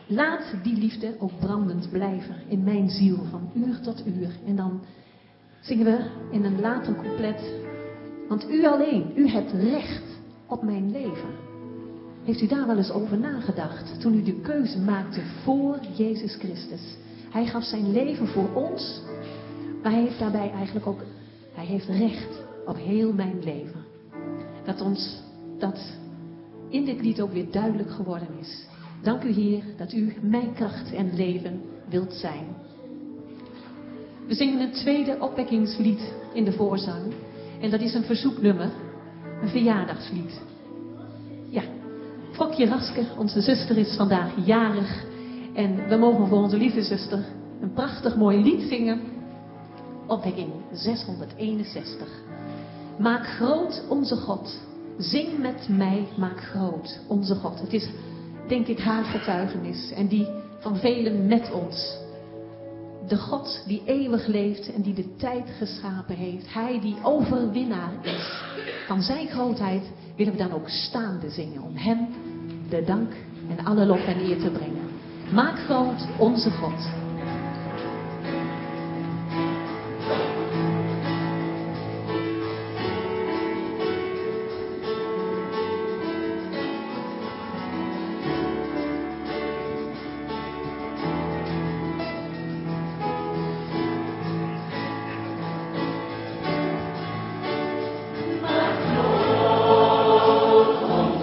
Laat die liefde ook brandend blijven in mijn ziel van uur tot uur. En dan zingen we in een later couplet. Want u alleen, u hebt recht op mijn leven. Heeft u daar wel eens over nagedacht? Toen u de keuze maakte voor Jezus Christus. Hij gaf zijn leven voor ons. Maar hij heeft daarbij eigenlijk ook, hij heeft recht op heel mijn leven. Dat in dit lied ook weer duidelijk geworden is. Dank u Heer dat u mijn kracht en leven wilt zijn. We zingen een tweede opwekkingslied in de voorzang. En dat is een verzoeknummer. Een verjaardagslied. Ja, Fokje Raske, onze zuster, is vandaag jarig. En we mogen voor onze lieve zuster een prachtig mooi lied zingen. Opwekking 661. Maak groot onze God. Zing met mij, maak groot onze God. Het is, denk ik, haar getuigenis. En die van velen met ons. De God die eeuwig leeft en die de tijd geschapen heeft. Hij die overwinnaar is. Van zijn grootheid willen we dan ook staande zingen. Om hem de dank en alle lof en eer te brengen. Maak groot onze God.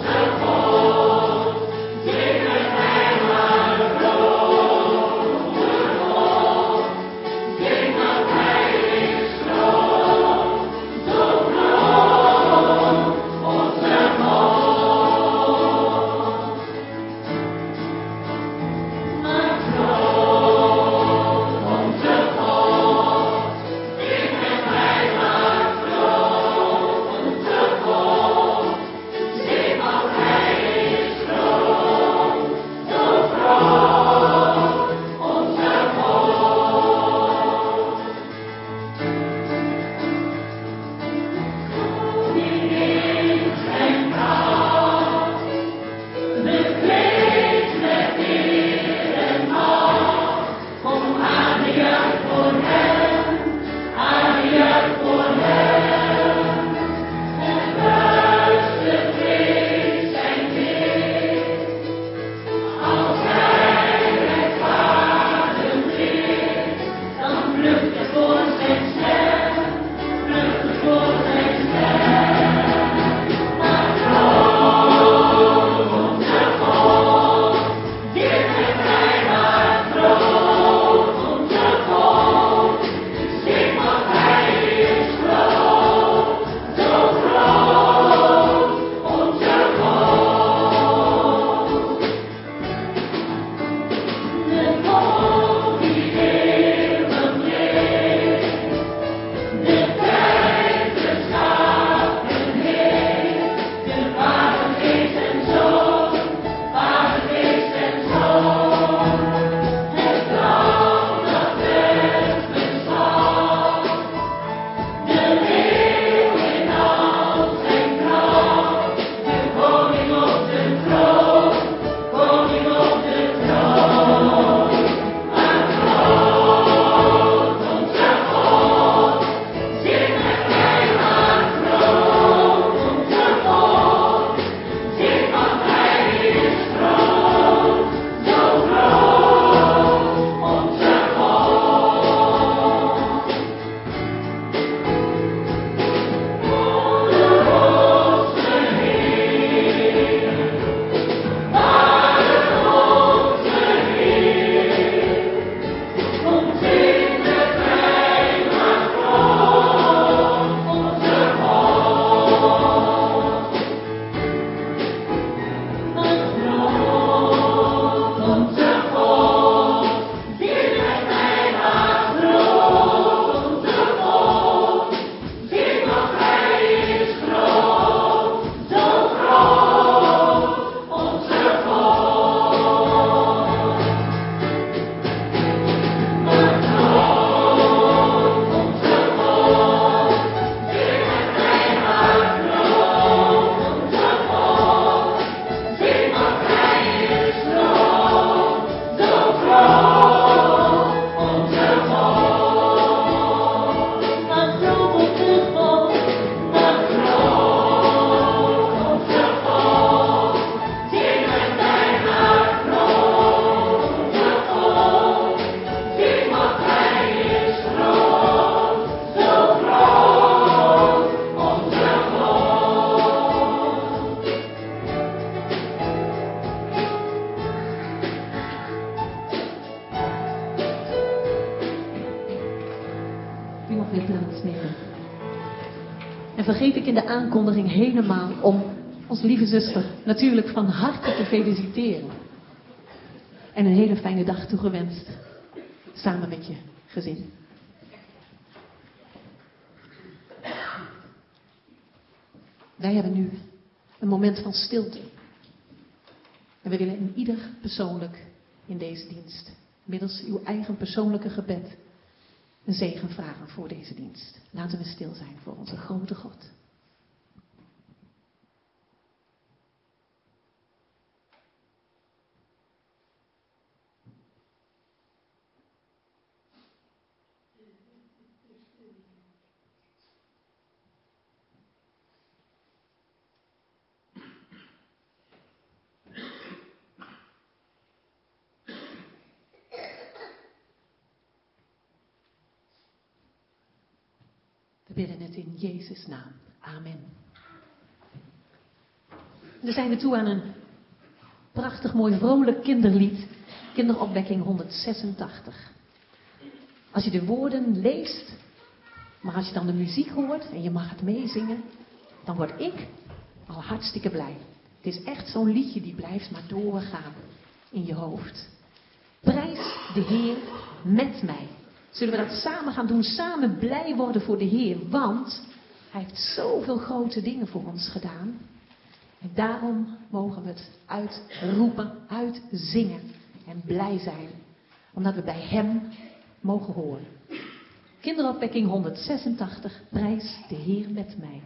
Zing met mij maar groot. ook weer plaatsnemen. En vergeet ik in de aankondiging helemaal om ons lieve zuster natuurlijk van harte te feliciteren. En een hele fijne dag toegewenst. Samen met je gezin. Wij hebben nu een moment van stilte. En we willen in ieder persoonlijk in deze dienst, middels uw eigen persoonlijke gebed, een zegen vragen voor deze dienst. Laten we stil zijn voor onze grote God. We bidden het in Jezus' naam. Amen. We zijn er toe aan een prachtig mooi vrolijk kinderlied. Kinderopwekking 186. Als je de woorden leest, maar als je dan de muziek hoort en je mag het meezingen, dan word ik al hartstikke blij. Het is echt zo'n liedje die blijft maar doorgaan in je hoofd. Prijs de Heer met mij. Zullen we dat samen gaan doen, samen blij worden voor de Heer, want Hij heeft zoveel grote dingen voor ons gedaan. En daarom mogen we het uitroepen, uitzingen en blij zijn, omdat we bij Hem mogen horen. Kinderopwekking 186, prijs de Heer met mij.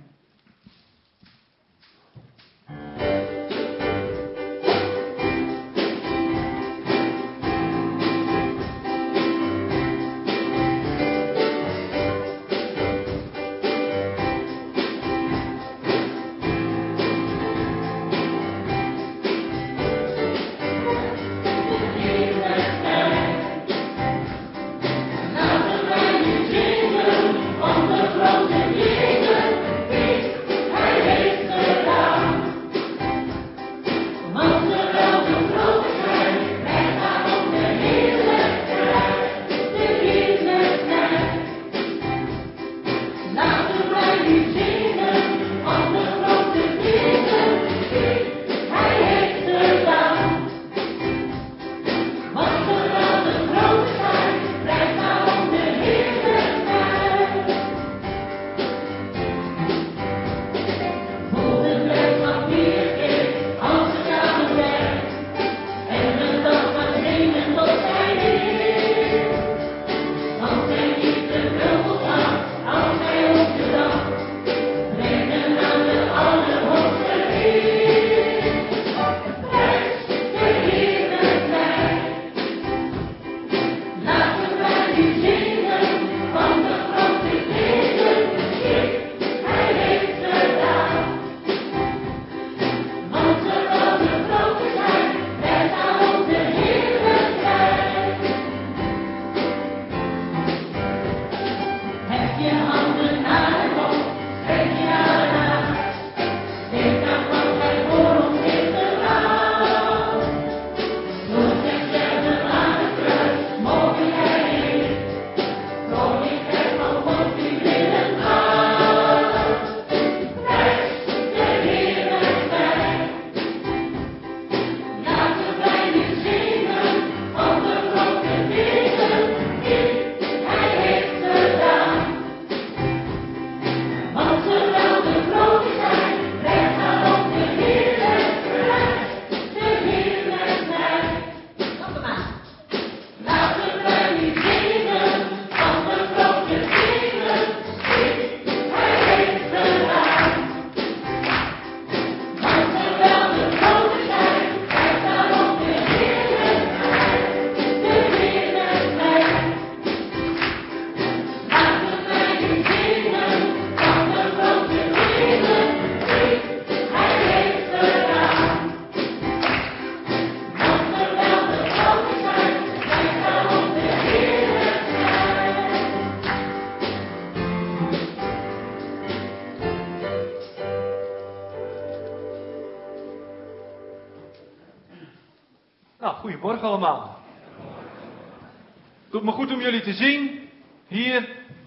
Nou, goedemorgen allemaal. Het doet me goed om jullie te zien, hier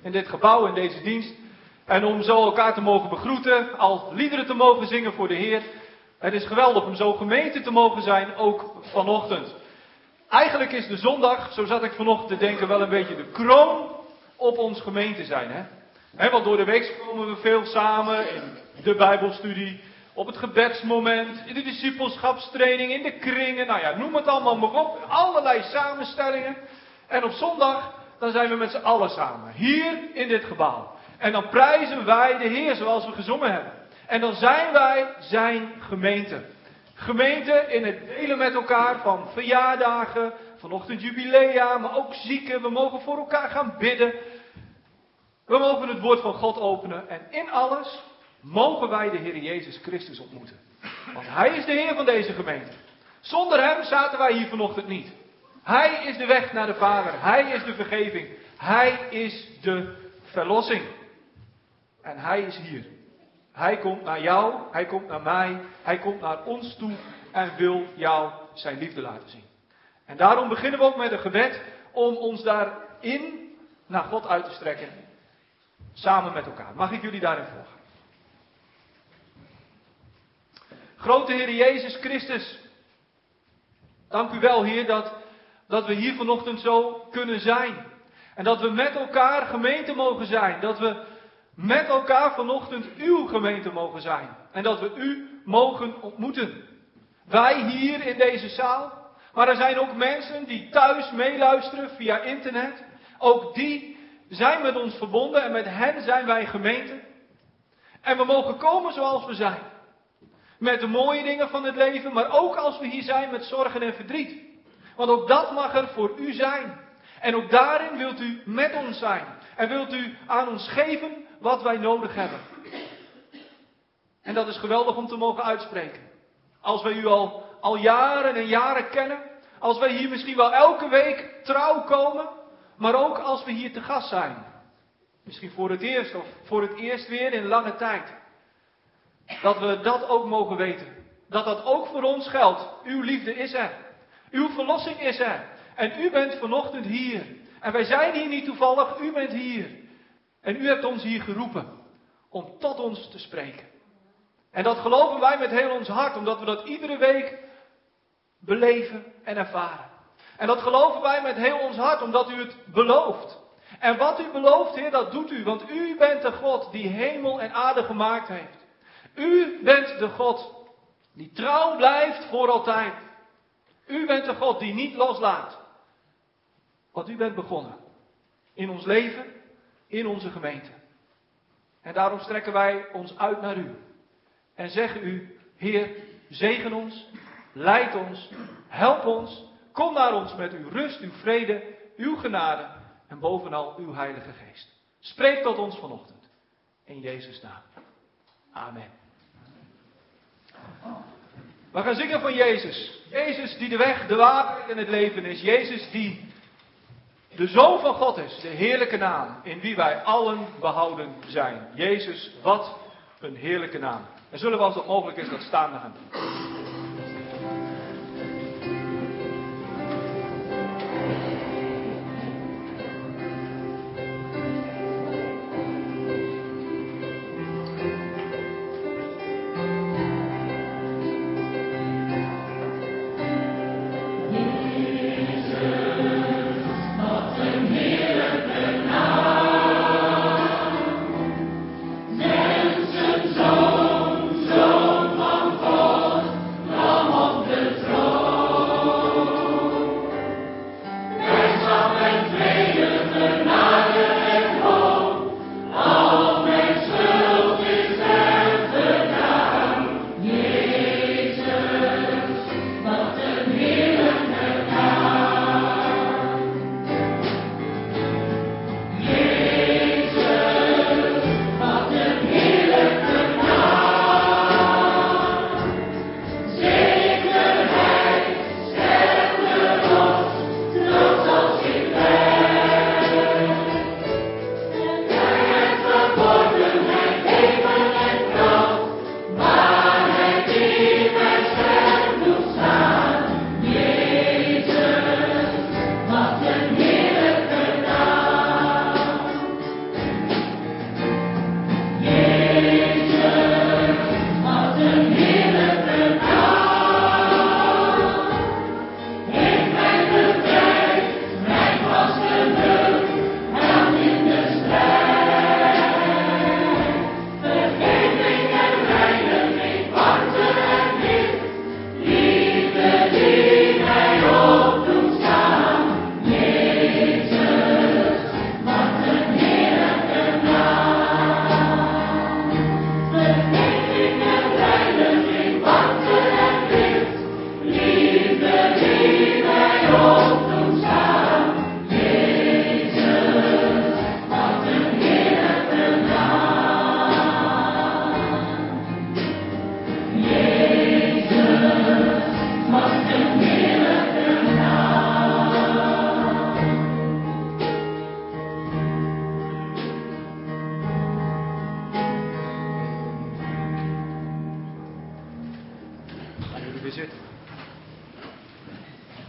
in dit gebouw, in deze dienst. En om zo elkaar te mogen begroeten, al liederen te mogen zingen voor de Heer. Het is geweldig om zo gemeente te mogen zijn, ook vanochtend. Eigenlijk is de zondag, zo zat ik vanochtend te denken, wel een beetje de kroon op ons gemeente zijn. Want door de week komen we veel samen in de Bijbelstudie, op het gebedsmoment, in de discipelschapstraining, in de kringen. Nou ja, noem het allemaal maar op. Allerlei samenstellingen. En op zondag, dan zijn we met z'n allen samen. Hier in dit gebouw. En dan prijzen wij de Heer zoals we gezongen hebben. En dan zijn wij zijn gemeente. Gemeente in het delen met elkaar van verjaardagen, vanochtend jubilea, maar ook zieken. We mogen voor elkaar gaan bidden. We mogen het woord van God openen. En in alles mogen wij de Heer Jezus Christus ontmoeten. Want Hij is de Heer van deze gemeente. Zonder Hem zaten wij hier vanochtend niet. Hij is de weg naar de Vader. Hij is de vergeving. Hij is de verlossing. En Hij is hier. Hij komt naar jou. Hij komt naar mij. Hij komt naar ons toe. En wil jou zijn liefde laten zien. En daarom beginnen we ook met een gebed. Om ons daarin naar God uit te strekken. Samen met elkaar. Mag ik jullie daarin volgen? Grote Heer Jezus Christus. Dank u wel, Heer, dat we hier vanochtend zo kunnen zijn. En dat we met elkaar gemeente mogen zijn. Dat we met elkaar vanochtend uw gemeente mogen zijn. En dat we u mogen ontmoeten. Wij hier in deze zaal. Maar er zijn ook mensen die thuis meeluisteren via internet. Ook die zijn met ons verbonden en met hen zijn wij gemeente. En we mogen komen zoals we zijn. Met de mooie dingen van het leven, maar ook als we hier zijn met zorgen en verdriet. Want ook dat mag er voor u zijn. En ook daarin wilt u met ons zijn. En wilt u aan ons geven wat wij nodig hebben. En dat is geweldig om te mogen uitspreken. Als wij u al jaren en jaren kennen. Als wij hier misschien wel elke week trouw komen. Maar ook als we hier te gast zijn. Misschien voor het eerst of voor het eerst weer in lange tijd. Dat we dat ook mogen weten. Dat dat ook voor ons geldt. Uw liefde is er. Uw verlossing is er. En u bent vanochtend hier. En wij zijn hier niet toevallig. U bent hier. En u hebt ons hier geroepen. Om tot ons te spreken. En dat geloven wij met heel ons hart. Omdat we dat iedere week beleven en ervaren. En dat geloven wij met heel ons hart. Omdat u het belooft. En wat u belooft, Heer, dat doet u. Want u bent de God die hemel en aarde gemaakt heeft. U bent de God die trouw blijft voor altijd. U bent de God die niet loslaat. Wat u bent begonnen. In ons leven, in onze gemeente. En daarom strekken wij ons uit naar u. En zeggen u, Heer, zegen ons, leid ons, help ons. Kom naar ons met uw rust, uw vrede, uw genade en bovenal uw Heilige Geest. Spreek tot ons vanochtend. In Jezus' naam. Amen. We gaan zingen van Jezus. Jezus die de weg, de waarheid en het leven is. Jezus die de Zoon van God is. De heerlijke naam in wie wij allen behouden zijn. Jezus, wat een heerlijke naam. En zullen we als dat mogelijk is dat staande gaan doen.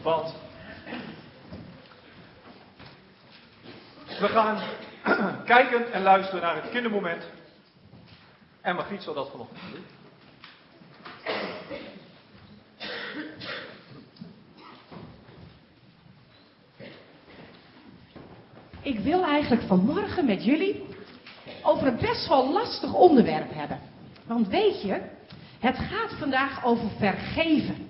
Want we gaan kijken en luisteren naar het kindermoment. En Margriet zal dat vanochtend doen. Ik wil eigenlijk vanmorgen met jullie over een best wel lastig onderwerp hebben. Want weet je, het gaat vandaag over vergeven.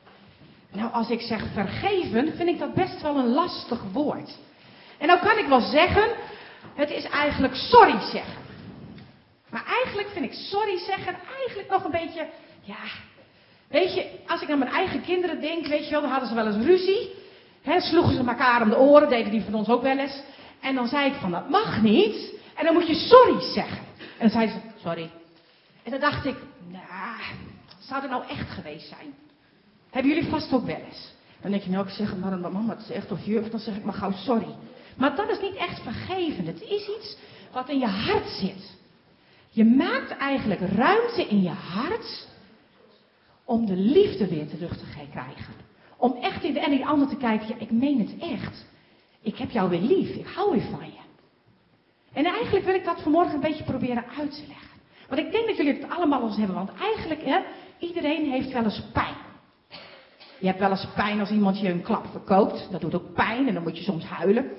Nou, als ik zeg vergeven, vind ik dat best wel een lastig woord. En nou kan ik wel zeggen, het is eigenlijk sorry zeggen. Maar eigenlijk vind ik sorry zeggen eigenlijk nog een beetje, ja... Weet je, als ik aan mijn eigen kinderen denk, weet je wel, dan hadden ze wel eens ruzie. Sloegen ze elkaar om de oren, deden die van ons ook wel eens. En dan zei ik van, dat mag niet. En dan moet je sorry zeggen. En dan zei ze, sorry. En dan dacht ik, nou, zou dat nou echt geweest zijn? Hebben jullie vast ook wel eens? Dan denk je, nou, ik zeg maar aan mama, het is echt of juf, dan zeg ik maar gauw sorry. Maar dat is niet echt vergeven. Het is iets wat in je hart zit. Je maakt eigenlijk ruimte in je hart om de liefde weer terug te krijgen. Om echt in die ander te kijken, ja, ik meen het echt. Ik heb jou weer lief, ik hou weer van je. En eigenlijk wil ik dat vanmorgen een beetje proberen uit te leggen. Want ik denk dat jullie het allemaal eens hebben, want eigenlijk, iedereen heeft wel eens pijn. Je hebt wel eens pijn als iemand je een klap verkoopt. Dat doet ook pijn en dan moet je soms huilen.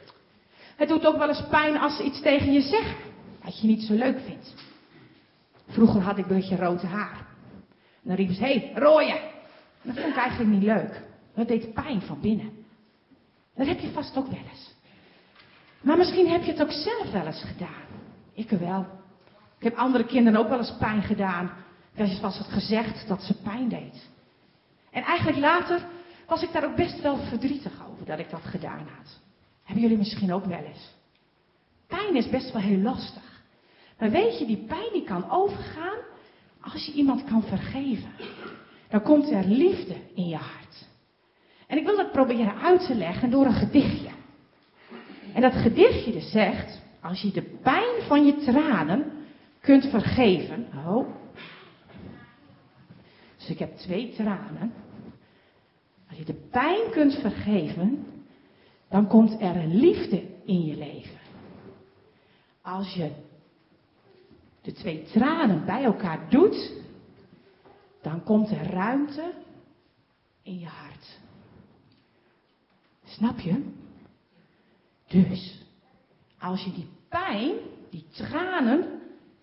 Het doet ook wel eens pijn als ze iets tegen je zeggen, wat je niet zo leuk vindt. Vroeger had ik een beetje rood haar. En dan riepen ze, hé, rooie. En dat vond ik eigenlijk niet leuk. Dat deed pijn van binnen. Dat heb je vast ook wel eens. Maar misschien heb je het ook zelf wel eens gedaan. Ik wel. Ik heb andere kinderen ook wel eens pijn gedaan. Was het gezegd dat ze pijn deed. En eigenlijk later was ik daar ook best wel verdrietig over dat ik dat gedaan had. Hebben jullie misschien ook wel eens. Pijn is best wel heel lastig. Maar weet je, die pijn die kan overgaan als je iemand kan vergeven. Dan komt er liefde in je hart. En ik wil dat proberen uit te leggen door een gedichtje. En dat gedichtje dus zegt, als je de pijn van je tranen kunt vergeven. Oh. Dus ik heb 2 tranen. Als je de pijn kunt vergeven, dan komt er een liefde in je leven. Als je de 2 tranen bij elkaar doet, dan komt er ruimte in je hart. Snap je? Dus, als je die pijn, die tranen,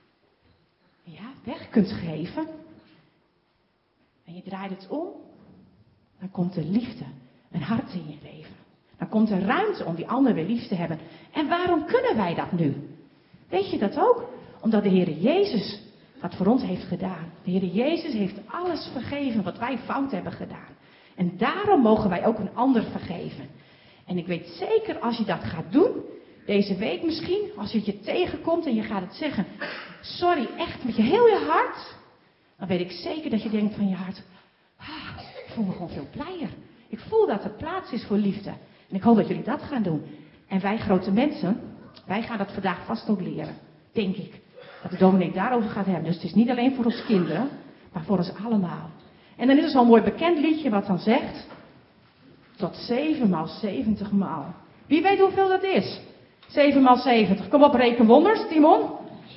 weg kunt geven, en je draait het om, dan komt er liefde, een hart in je leven. Dan komt er ruimte om die ander weer lief te hebben. En waarom kunnen wij dat nu? Weet je dat ook? Omdat de Heere Jezus dat voor ons heeft gedaan. De Heere Jezus heeft alles vergeven wat wij fout hebben gedaan. En daarom mogen wij ook een ander vergeven. En ik weet zeker als je dat gaat doen, deze week misschien, als je het je tegenkomt en je gaat het zeggen, sorry, echt met je heel je hart, dan weet ik zeker dat je denkt van je hart, ik voel me gewoon veel blijer. Ik voel dat er plaats is voor liefde. En ik hoop dat jullie dat gaan doen. En wij grote mensen, wij gaan dat vandaag vast ook leren, denk ik. Dat de dominee daarover gaat hebben. Dus het is niet alleen voor ons kinderen, maar voor ons allemaal. En dan is er zo'n mooi bekend liedje wat dan zegt, tot 7 maal 70 maal. Wie weet hoeveel dat is? 7 maal 70. Kom op, reken wonders, Timon.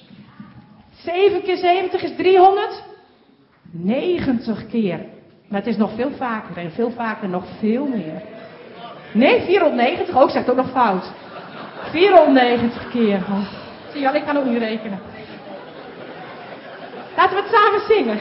7 keer 70 is 390 keer. Maar het is nog veel vaker en veel vaker nog veel meer. Nee, 490. Ook zegt ook nog fout. 490 keer. Oh, zie je al, ik kan ook niet rekenen. Laten we het samen zingen.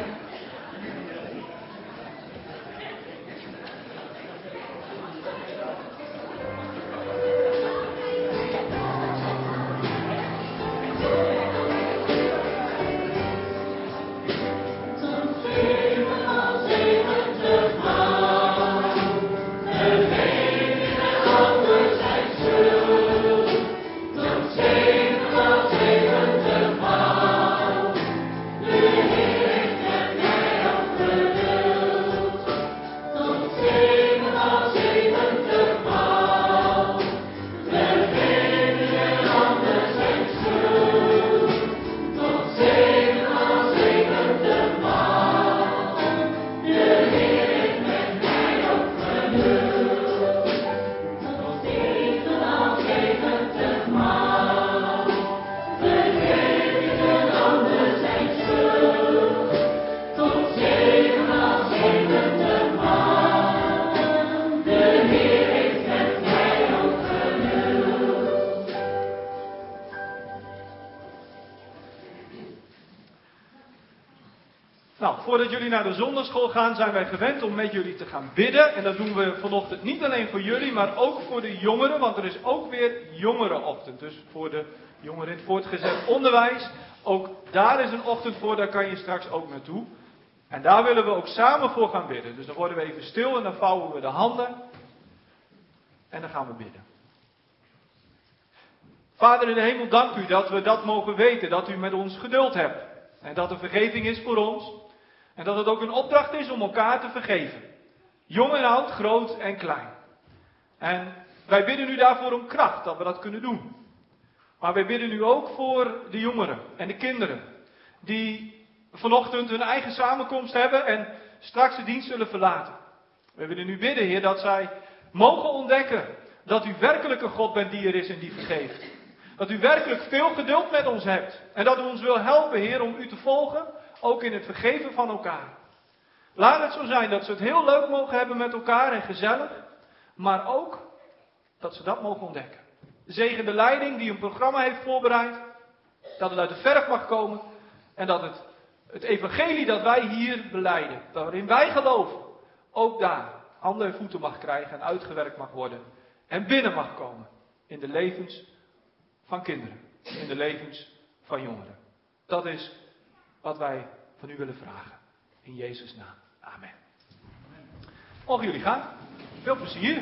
Nou, voordat jullie naar de zondagschool gaan, zijn wij gewend om met jullie te gaan bidden. En dat doen we vanochtend niet alleen voor jullie, maar ook voor de jongeren. Want er is ook weer jongerenochtend. Dus voor de jongeren in het voortgezet onderwijs. Ook daar is een ochtend voor, daar kan je straks ook naartoe. En daar willen we ook samen voor gaan bidden. Dus dan worden we even stil en dan vouwen we de handen. En dan gaan we bidden. Vader in de hemel, dank u dat we dat mogen weten. Dat u met ons geduld hebt. En dat er vergeving is voor ons. En dat het ook een opdracht is om elkaar te vergeven. Jong en oud, groot en klein. En wij bidden u daarvoor om kracht, dat we dat kunnen doen. Maar wij bidden u ook voor de jongeren en de kinderen. Die vanochtend hun eigen samenkomst hebben en straks de dienst zullen verlaten. We willen u bidden, Heer, dat zij mogen ontdekken dat u werkelijk een God bent die er is en die vergeeft. Dat u werkelijk veel geduld met ons hebt. En dat u ons wil helpen, Heer, om u te volgen, ook in het vergeven van elkaar. Laat het zo zijn dat ze het heel leuk mogen hebben met elkaar en gezellig. Maar ook dat ze dat mogen ontdekken. Zegen de leiding die een programma heeft voorbereid. Dat het uit de verf mag komen. En dat het evangelie dat wij hier belijden, waarin wij geloven, ook daar handen en voeten mag krijgen en uitgewerkt mag worden. En binnen mag komen in de levens van kinderen. In de levens van jongeren. Dat is wat wij van u willen vragen. In Jezus' naam. Amen. Mogen jullie gaan. Veel plezier.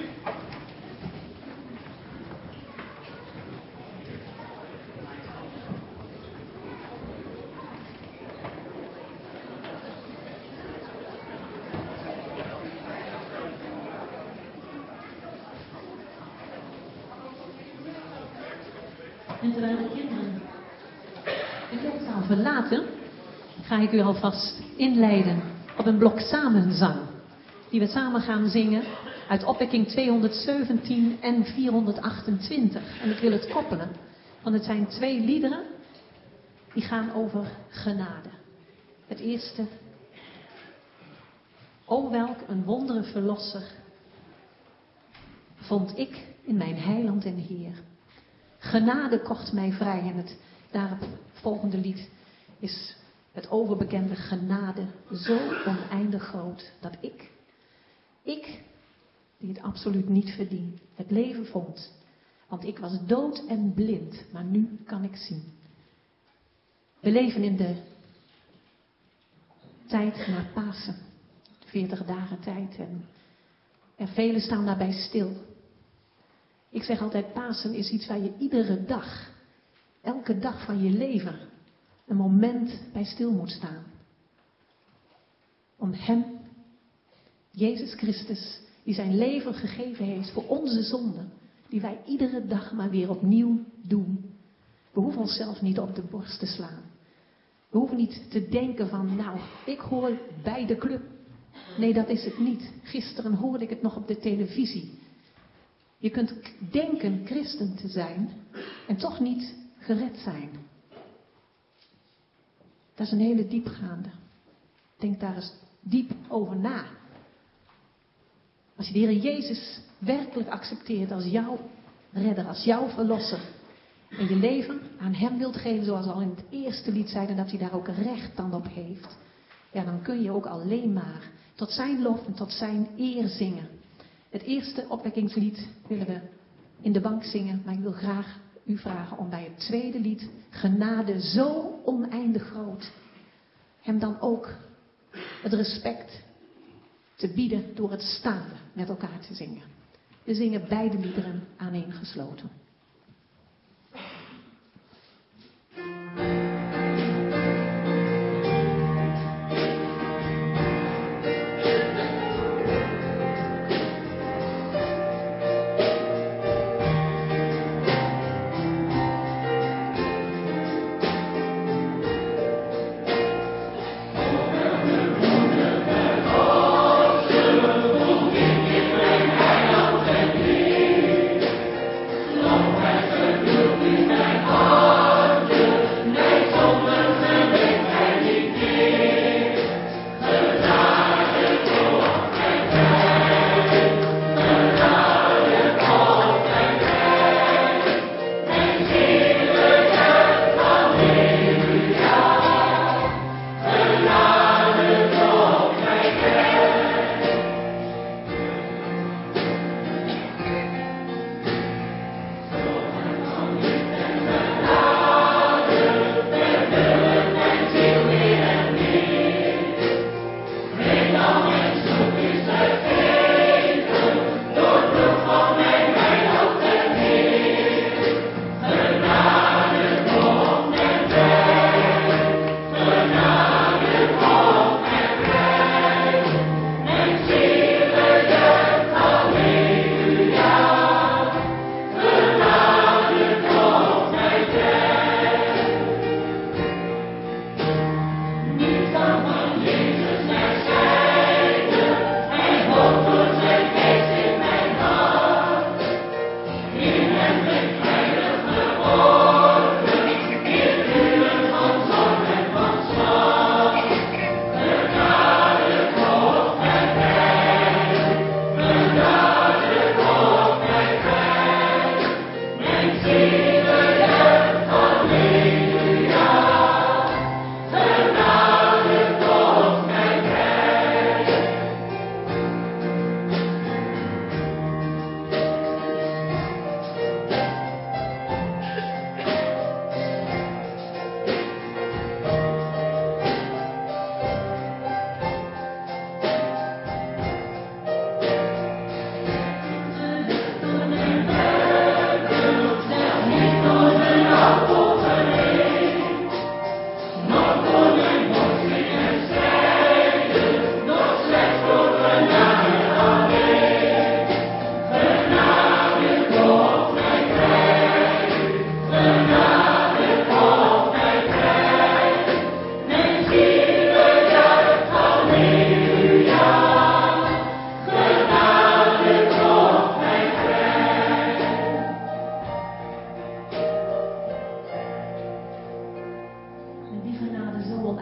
En terwijl de kinderen de kerkzaal verlaten, ga ik u alvast inleiden op een blok samenzang. Die we samen gaan zingen uit opwekking 217 en 428. En ik wil het koppelen, want het zijn 2 liederen die gaan over genade. Het eerste. O welk een wondere verlosser vond ik in mijn heiland en Heer. Genade kocht mij vrij. En het daarop volgende lied is het overbekende genade zo oneindig groot dat ik die het absoluut niet verdien, het leven vond. Want ik was dood en blind, maar nu kan ik zien. We leven in de tijd na Pasen, 40 dagen tijd en velen staan daarbij stil. Ik zeg altijd, Pasen is iets waar je iedere dag, elke dag van je leven, een moment bij stil moet staan. Om Hem, Jezus Christus, die zijn leven gegeven heeft voor onze zonden, die wij iedere dag maar weer opnieuw doen. We hoeven onszelf niet op de borst te slaan. We hoeven niet te denken van, nou, ik hoor bij de club. Nee, dat is het niet. Gisteren hoorde ik het nog op de televisie. Je kunt denken christen te zijn en toch niet gered zijn. Dat is een hele diepgaande. Denk daar eens diep over na. Als je de Heer Jezus werkelijk accepteert als jouw redder, als jouw verlosser. En je leven aan Hem wilt geven, zoals we al in het eerste lied zeiden, dat hij daar ook recht dan op heeft. Ja, dan kun je ook alleen maar tot zijn lof en tot zijn eer zingen. Het eerste opwekkingslied willen we in de bank zingen, maar ik wil graag u vragen om bij het tweede lied, genade zo oneindig groot, Hem dan ook het respect te bieden door het staande met elkaar te zingen. We zingen beide liederen aaneengesloten. Love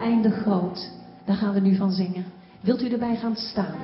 oneindig groot. Daar gaan we nu van zingen. Wilt u erbij gaan staan?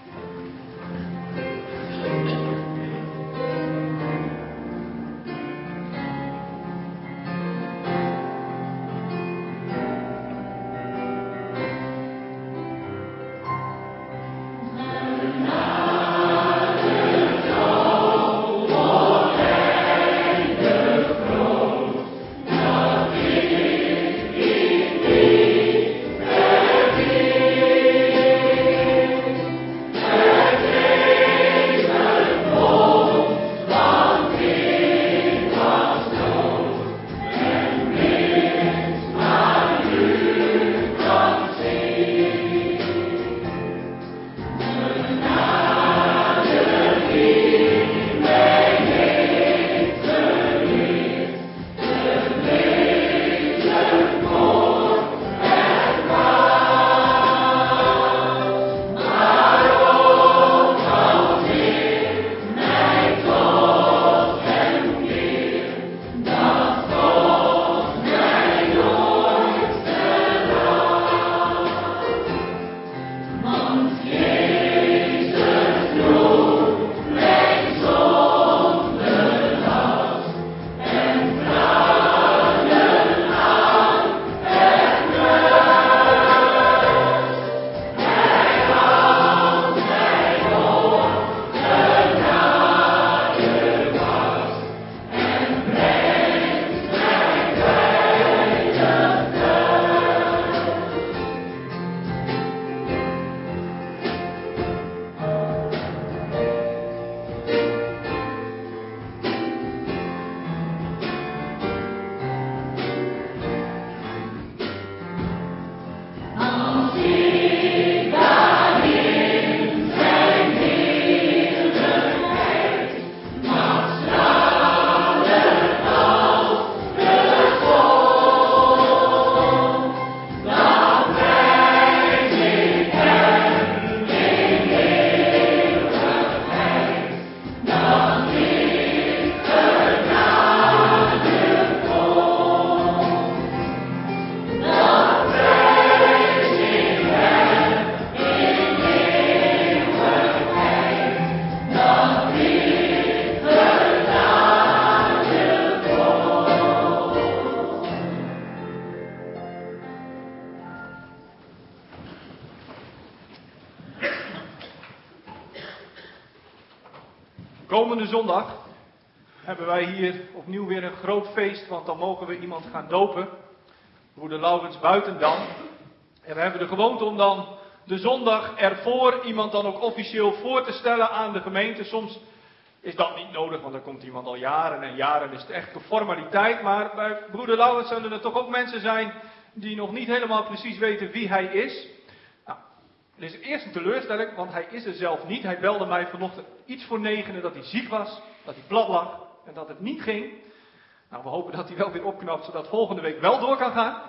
Komende zondag hebben wij hier opnieuw weer een groot feest, want dan mogen we iemand gaan dopen. Broeder Laurens Buitendam. En we hebben de gewoonte om dan de zondag ervoor iemand dan ook officieel voor te stellen aan de gemeente. Soms is dat niet nodig, want dan komt iemand al jaren en jaren, is het echt een formaliteit. Maar bij broeder Laurens zullen er toch ook mensen zijn die nog niet helemaal precies weten wie hij is. Nou, het is eerst een teleurstelling, want hij is er zelf niet. Hij belde mij vanochtend iets voor 9 dat hij ziek was, dat hij plat lag en dat het niet ging. Nou, we hopen dat hij wel weer opknapt, zodat volgende week wel door kan gaan.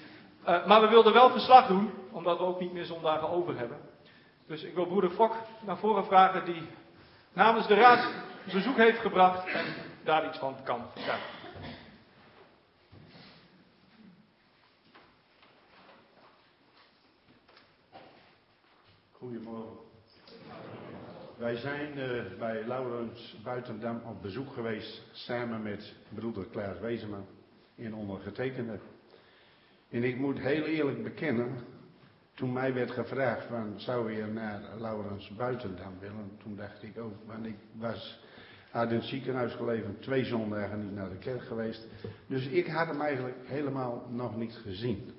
Maar we wilden wel verslag doen, omdat we ook niet meer zondagen over hebben. Dus ik wil broeder Fok naar voren vragen, die namens de raad bezoek heeft gebracht en daar iets van kan vertellen. Goedemorgen. Wij zijn bij Laurens Buitendam op bezoek geweest samen met broeder Klaas Wezenman en ondergetekende. En ik moet heel eerlijk bekennen, toen mij werd gevraagd van zou je naar Laurens Buitendam willen, toen dacht ik ook, want ik had in het ziekenhuis gelegen, 2 zondagen niet naar de kerk geweest. Dus ik had hem eigenlijk helemaal nog niet gezien.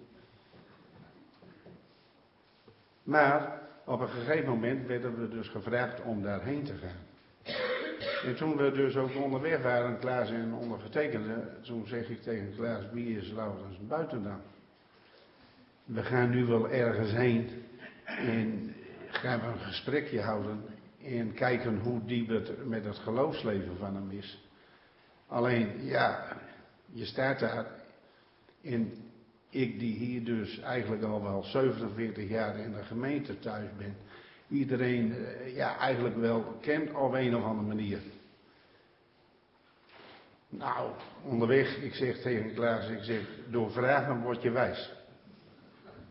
Maar op een gegeven moment werden we dus gevraagd om daarheen te gaan. En toen we dus ook onderweg waren, Klaas en ondergetekende, toen zeg ik tegen Klaas, wie is Laurens Buitendam? We gaan nu wel ergens heen en gaan we een gesprekje houden en kijken hoe diep het met het geloofsleven van hem is. Alleen, ja, je staat daar en ik die hier dus eigenlijk al wel 47 jaar in de gemeente thuis ben, iedereen eigenlijk wel kent op een of andere manier. Nou, onderweg, ik zeg tegen Klaas, door vragen word je wijs.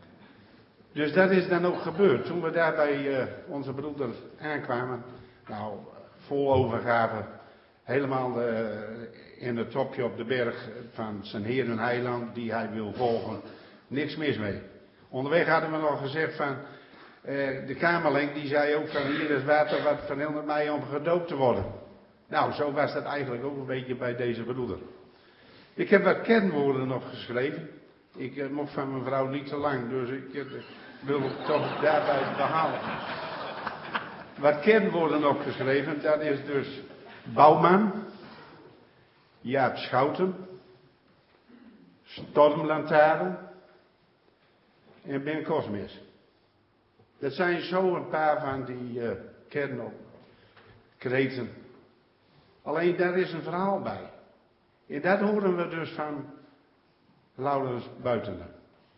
Dus dat is dan ook gebeurd. Toen we daar bij onze broeder aankwamen, nou, vol overgave, helemaal in het topje op de berg van zijn Heer en Heiland die hij wil volgen. Niks mis mee. Onderweg hadden we nog gezegd van, de kamerling die zei ook van hier is water wat verhindert mij om gedoopt te worden. Nou, zo was dat eigenlijk ook een beetje bij deze broeder. Ik heb wat kernwoorden nog geschreven. Ik mocht van mijn vrouw niet te lang, dus ik wil het toch daarbij behouden. Wat kernwoorden nog geschreven, dat is dus Bouwman, Jaap Schouten, Stormlantaarn en Ben Cosmis. Dat zijn zo een paar van die kernkreten. Alleen daar is een verhaal bij. En dat horen we dus van Laurens Buitenen.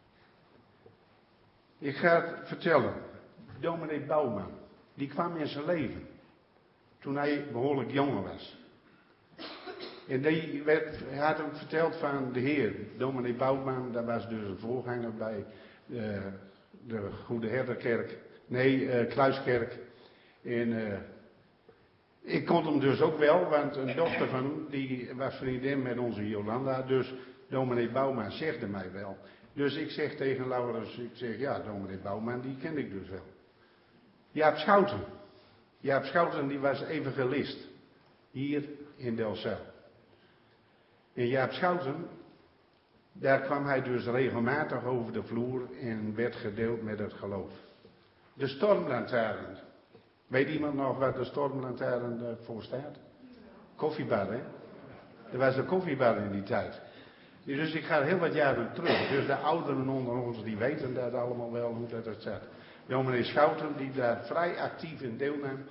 Ik ga het vertellen. Dominee Bouwman, die kwam in zijn leven toen hij behoorlijk jong was. En hij had hem verteld van de Heer. Dominee Bouwman, dat was dus een voorganger bij de Goede Herderkerk. Nee, Kruiskerk. En ik kon hem dus ook wel, want een dochter van hem, die was vriendin met onze Jolanda. Dus dominee Bouwman zegde mij wel. Dus ik zeg tegen Laurens, ik zeg ja, dominee Bouwman, die ken ik dus wel. Jaap Schouten. Jaap Schouten, die was evangelist. Hier in Delfzijl. En Jaap Schouten, daar kwam hij dus regelmatig over de vloer en werd gedeeld met het geloof. De stormlantaarn. Weet iemand nog wat de stormlantaarn voor staat? Koffiebar, hè? Er was een koffiebar in die tijd. Dus ik ga heel wat jaren terug. Dus de ouderen onder ons, die weten dat allemaal wel hoe dat zat. Dominee Schouten, die daar vrij actief in deelnam.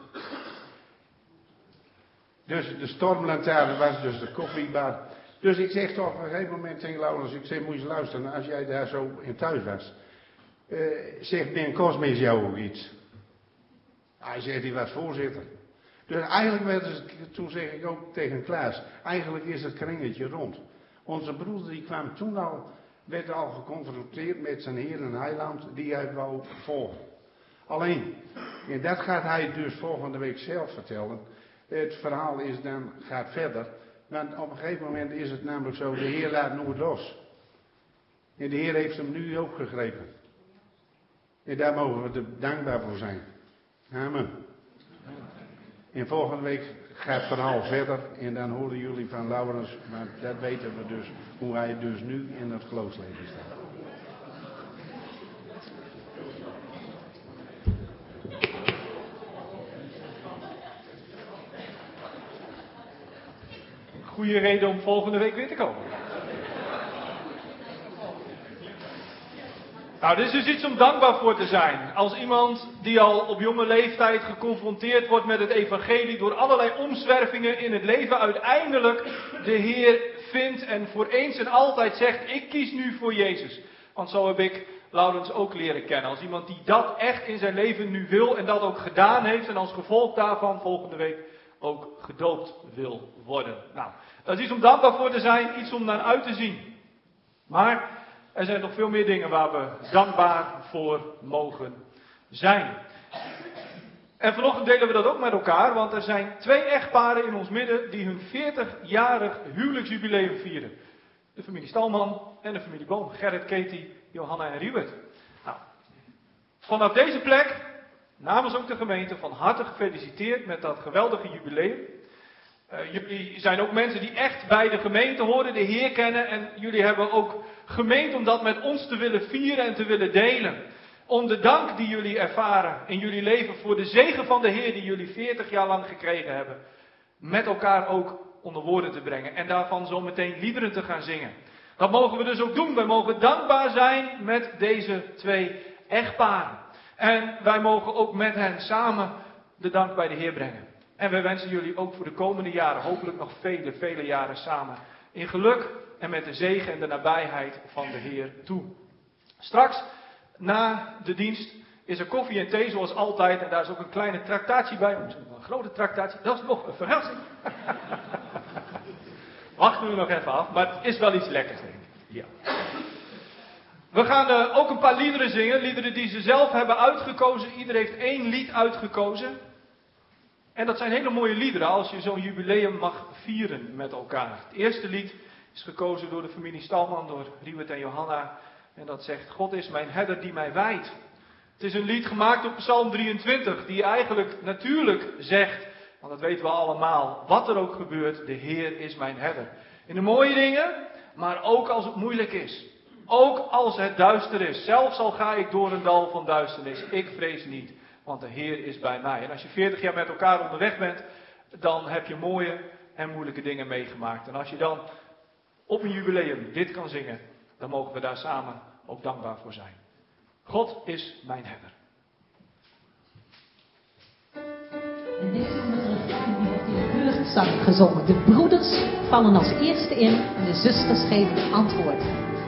Dus de stormlantaarn was dus de koffiebar. Dus ik zeg toch op een gegeven moment tegen Laurens, ik zeg, moet je eens luisteren, als jij daar zo in thuis was. Zegt Ben Cosmis jou ook iets? Hij zegt, hij was voorzitter. Dus eigenlijk werd het, toen zeg ik ook tegen Klaas, eigenlijk is het kringetje rond. Onze broeder die kwam toen al, werd al geconfronteerd met zijn Heer en Heiland die hij wou volgen. Alleen, en dat gaat hij dus volgende week zelf vertellen. Het verhaal gaat verder. Want op een gegeven moment is het namelijk zo, de Heer laat nooit los. En de Heer heeft hem nu ook gegrepen. En daar mogen we er dankbaar voor zijn. Amen. En volgende week gaat het verhaal verder en dan horen jullie van Laurens, maar dat weten we dus, hoe hij dus nu in het geloofsleven staat. Goede reden om volgende week weer te komen. Nou, dit is dus iets om dankbaar voor te zijn. Als iemand die al op jonge leeftijd geconfronteerd wordt met het evangelie door allerlei omzwervingen in het leven, uiteindelijk de Heer vindt en voor eens en altijd zegt, ik kies nu voor Jezus. Want zo heb ik Laurens ook leren kennen. Als iemand die dat echt in zijn leven nu wil en dat ook gedaan heeft en als gevolg daarvan volgende week ook gedoopt wil worden. Nou, dat is iets om dankbaar voor te zijn, iets om naar uit te zien. Maar er zijn nog veel meer dingen waar we dankbaar voor mogen zijn. En vanochtend delen we dat ook met elkaar, want er zijn 2 echtparen in ons midden die hun 40-jarig huwelijksjubileum vieren. De familie Stalman en de familie Boom. Gerrit, Katie, Johanna en Riewert. Nou, vanaf deze plek, namens ook de gemeente, van harte gefeliciteerd met dat geweldige jubileum. Jullie zijn ook mensen die echt bij de gemeente horen, de Heer kennen. En jullie hebben ook gemeend om dat met ons te willen vieren en te willen delen. Om de dank die jullie ervaren in jullie leven voor de zegen van de Heer die jullie 40 jaar lang gekregen hebben. Met elkaar ook onder woorden te brengen. En daarvan zo meteen liederen te gaan zingen. Dat mogen we dus ook doen. Wij mogen dankbaar zijn met deze 2 echtparen. En wij mogen ook met hen samen de dank bij de Heer brengen. En wij wensen jullie ook voor de komende jaren, hopelijk nog vele, vele jaren samen, in geluk en met de zegen en de nabijheid van de Heer toe. Straks, na de dienst, is er koffie en thee zoals altijd. En daar is ook een kleine tractatie bij. Een grote tractatie, dat is nog een verrassing. Wachten we nog even af, maar het is wel iets lekkers, denk ik. Ja. We gaan ook een paar liederen zingen. Liederen die ze zelf hebben uitgekozen. Ieder heeft 1 lied uitgekozen. En dat zijn hele mooie liederen als je zo'n jubileum mag vieren met elkaar. Het eerste lied is gekozen door de familie Stalman, door Riewert en Johanna. En dat zegt: God is mijn herder die mij wijdt. Het is een lied gemaakt op Psalm 23, die eigenlijk natuurlijk zegt, want dat weten we allemaal, wat er ook gebeurt, de Heer is mijn herder. In de mooie dingen, maar ook als het moeilijk is. Ook als het duister is. Zelfs al ga ik door een dal van duisternis, ik vrees niet, want de Heer is bij mij. En als je 40 jaar met elkaar onderweg bent, dan heb je mooie en moeilijke dingen meegemaakt. En als je dan op een jubileum dit kan zingen, dan mogen we daar samen ook dankbaar voor zijn. God is mijn herder. En deze refrein wordt in de buurtzang gezongen. De broeders vallen als eerste in en de zusters geven antwoord.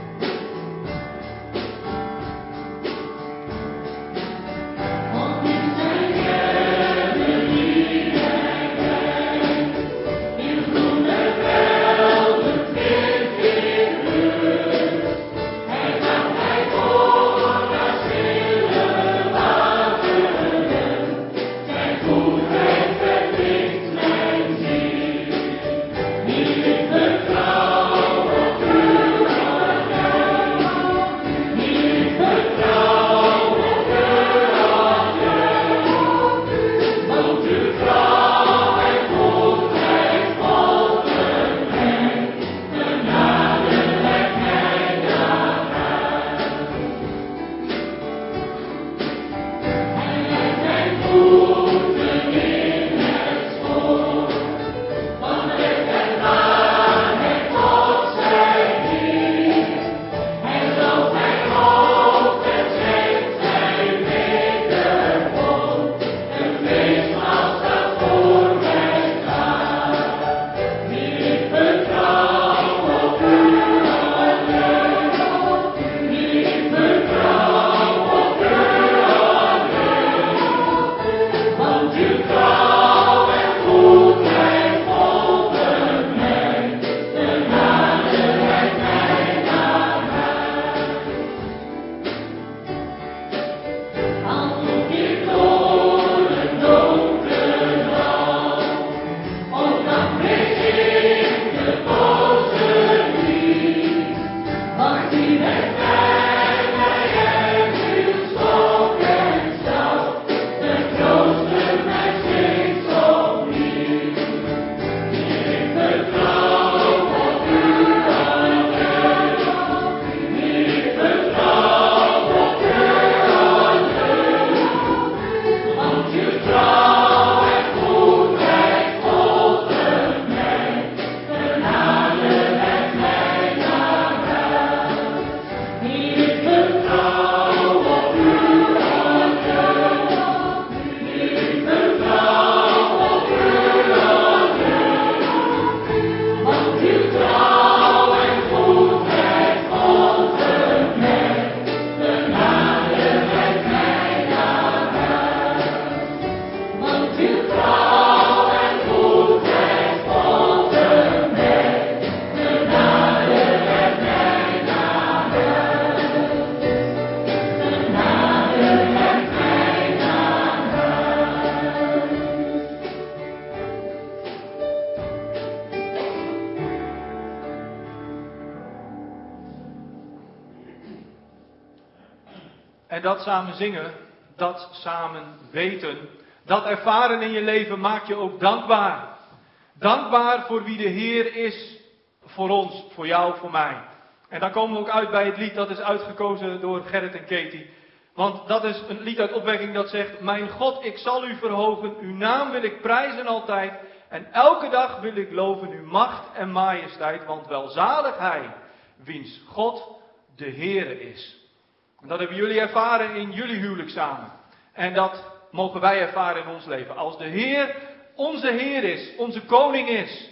En dat samen zingen, dat samen weten, dat ervaren in je leven maakt je ook dankbaar. Dankbaar voor wie de Heer is voor ons, voor jou, voor mij. En dan komen we ook uit bij het lied dat is uitgekozen door Gerrit en Katie. Want dat is een lied uit opwekking dat zegt: mijn God, ik zal u verhogen, uw naam wil ik prijzen altijd. En elke dag wil ik loven uw macht en majesteit, want welzalig hij, wiens God de Heere is. En dat hebben jullie ervaren in jullie huwelijk samen. En dat mogen wij ervaren in ons leven. Als de Heer onze Heer is, onze koning is,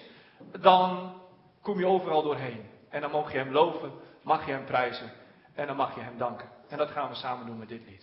dan kom je overal doorheen. En dan mag je hem loven, mag je hem prijzen en dan mag je hem danken. En dat gaan we samen doen met dit lied.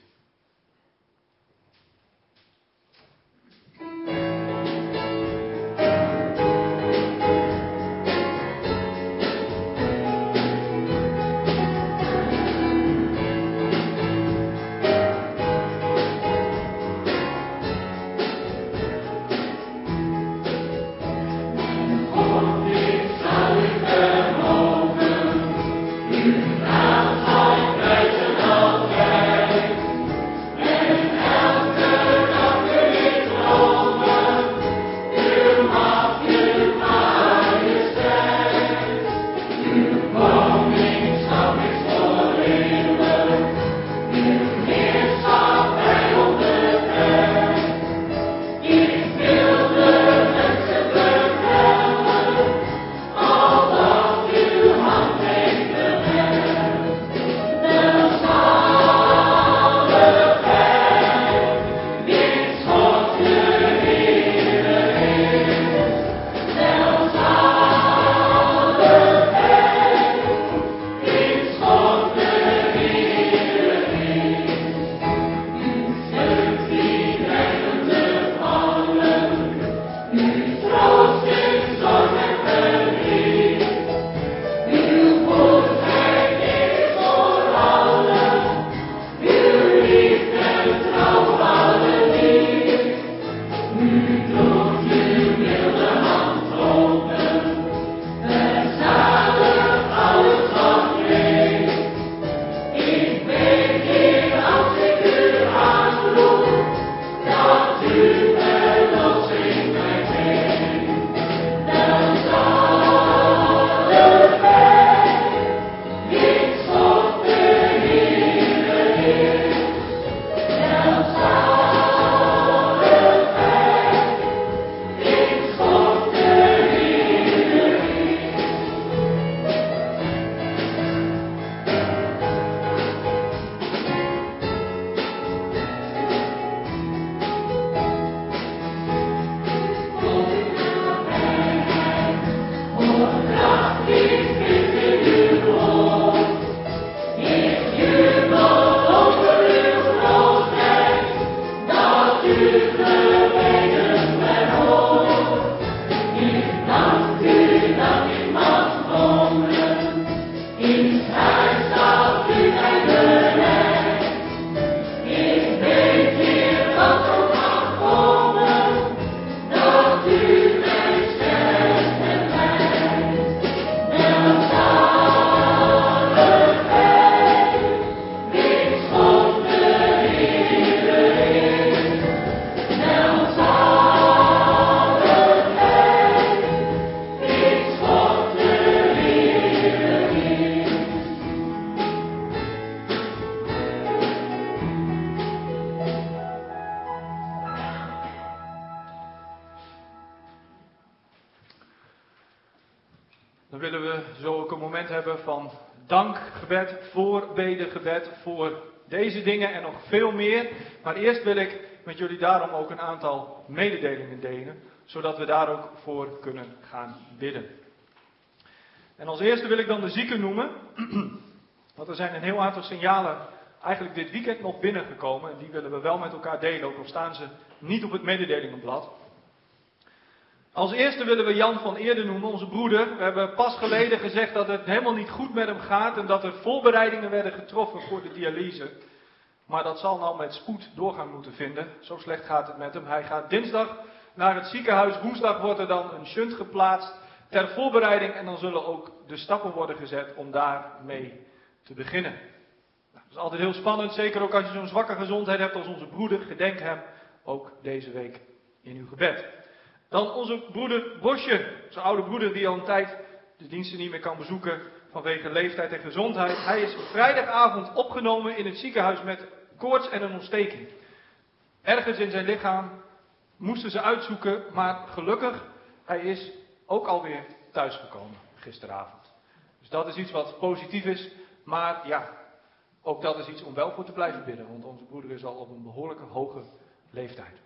moment hebben van dankgebed, voorbedengebed voor deze dingen en nog veel meer. Maar eerst wil ik met jullie daarom ook een aantal mededelingen delen, zodat we daar ook voor kunnen gaan bidden. En als eerste wil ik dan de zieken noemen, want er zijn een heel aantal signalen eigenlijk dit weekend nog binnengekomen en die willen we wel met elkaar delen, ook al staan ze niet op het mededelingenblad. Als eerste willen we Jan van Eerden noemen, onze broeder. We hebben pas geleden gezegd dat het helemaal niet goed met hem gaat en dat er voorbereidingen werden getroffen voor de dialyse. Maar dat zal nou met spoed doorgang moeten vinden. Zo slecht gaat het met hem. Hij gaat dinsdag naar het ziekenhuis. Woensdag wordt er dan een shunt geplaatst ter voorbereiding en dan zullen ook de stappen worden gezet om daarmee te beginnen. Nou, dat is altijd heel spannend, zeker ook als je zo'n zwakke gezondheid hebt als onze broeder. Gedenk hem ook deze week in uw gebed. Dan onze broeder Bosje, zijn oude broeder die al een tijd de diensten niet meer kan bezoeken vanwege leeftijd en gezondheid. Hij is vrijdagavond opgenomen in het ziekenhuis met koorts en een ontsteking. Ergens in zijn lichaam moesten ze uitzoeken, maar gelukkig, hij is ook alweer thuisgekomen gisteravond. Dus dat is iets wat positief is, maar ja, ook dat is iets om wel voor te blijven bidden, want onze broeder is al op een behoorlijke hoge leeftijd.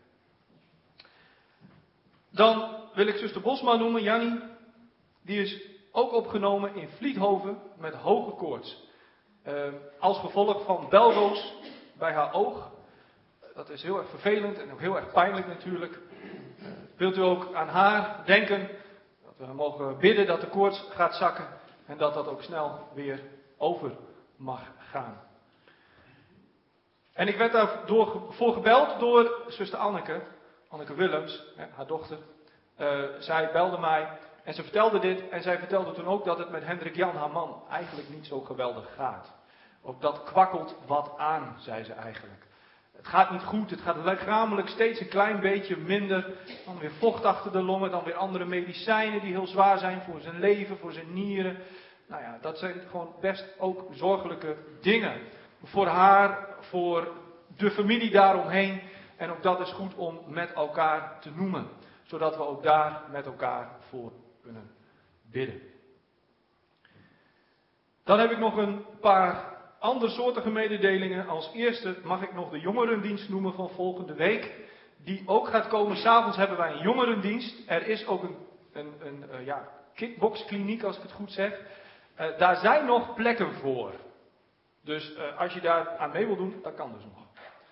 Dan wil ik zuster Bosma noemen, Jannie. Die is ook opgenomen in Vliethoven met hoge koorts. Als gevolg van belroos bij haar oog. Dat is heel erg vervelend en ook heel erg pijnlijk natuurlijk. Wilt u ook aan haar denken, dat we mogen bidden dat de koorts gaat zakken en dat dat ook snel weer over mag gaan. En ik werd daarvoor gebeld door zuster Anneke Willems, haar dochter. Zij belde mij en ze vertelde dit en zij vertelde toen ook dat het met Hendrik Jan, haar man, eigenlijk niet zo geweldig gaat. Ook dat kwakkelt wat aan, zei ze eigenlijk. Het gaat niet goed, het gaat lichamelijk steeds een klein beetje minder. Dan weer vocht achter de longen, dan weer andere medicijnen die heel zwaar zijn voor zijn leven, voor zijn nieren. Nou ja, dat zijn gewoon best ook zorgelijke dingen. Voor haar, voor de familie daaromheen. En ook dat is goed om met elkaar te noemen. Zodat we ook daar met elkaar voor kunnen bidden. Dan heb ik nog een paar andersoortige mededelingen. Als eerste mag ik nog de jongerendienst noemen van volgende week. Die ook gaat komen. 's Avonds hebben wij een jongerendienst. Er is ook een kickboxkliniek, als ik het goed zeg. Daar zijn nog plekken voor. Dus als je daar aan mee wil doen, dat kan dus nog.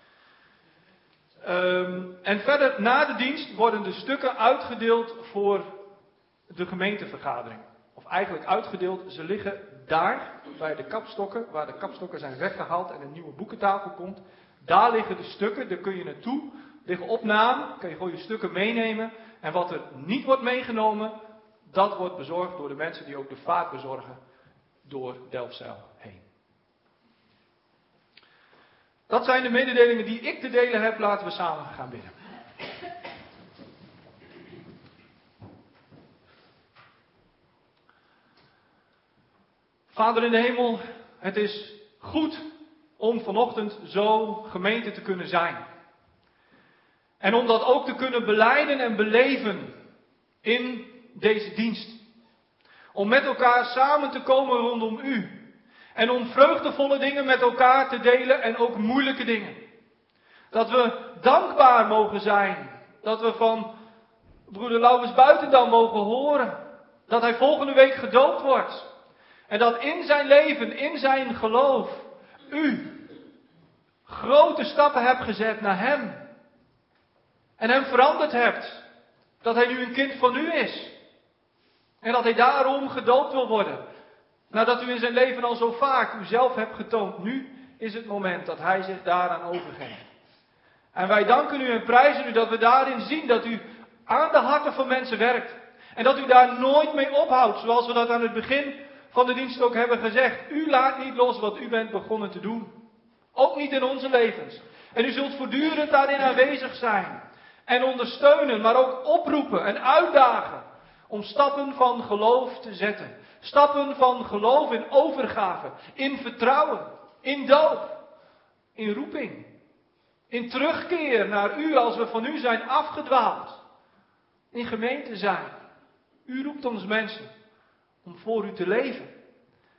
En verder, na de dienst worden de stukken uitgedeeld voor de gemeentevergadering. Of eigenlijk uitgedeeld, ze liggen daar bij de kapstokken, waar de kapstokken zijn weggehaald en een nieuwe boekentafel komt. Daar liggen de stukken, daar kun je naartoe, liggen op naam, kun je gewoon je stukken meenemen. En wat er niet wordt meegenomen, dat wordt bezorgd door de mensen die ook de vaart bezorgen door Delfzijl heen. Dat zijn de mededelingen die ik te delen heb. Laten we samen gaan bidden. Vader in de hemel, het is goed om vanochtend zo gemeente te kunnen zijn. En om dat ook te kunnen belijden en beleven in deze dienst. Om met elkaar samen te komen rondom u. En om vreugdevolle dingen met elkaar te delen en ook moeilijke dingen. Dat we dankbaar mogen zijn. Dat we van broeder Laurens Buitendam mogen horen. Dat hij volgende week gedoopt wordt. En dat in zijn leven, in zijn geloof, u grote stappen hebt gezet naar hem. En hem veranderd hebt. Dat hij nu een kind van u is. En dat hij daarom gedoopt wil worden. Nadat u in zijn leven al zo vaak uzelf hebt getoond, nu is het moment dat hij zich daaraan overgeeft. En wij danken u en prijzen u dat we daarin zien dat u aan de harten van mensen werkt. En dat u daar nooit mee ophoudt, zoals we dat aan het begin van de dienst ook hebben gezegd. U laat niet los wat u bent begonnen te doen. Ook niet in onze levens. En u zult voortdurend daarin aanwezig zijn. En ondersteunen, maar ook oproepen en uitdagen om stappen van geloof te zetten. Stappen van geloof in overgave, in vertrouwen, in doop, in roeping, in terugkeer naar u als we van u zijn afgedwaald, in gemeente zijn. U roept ons mensen om voor u te leven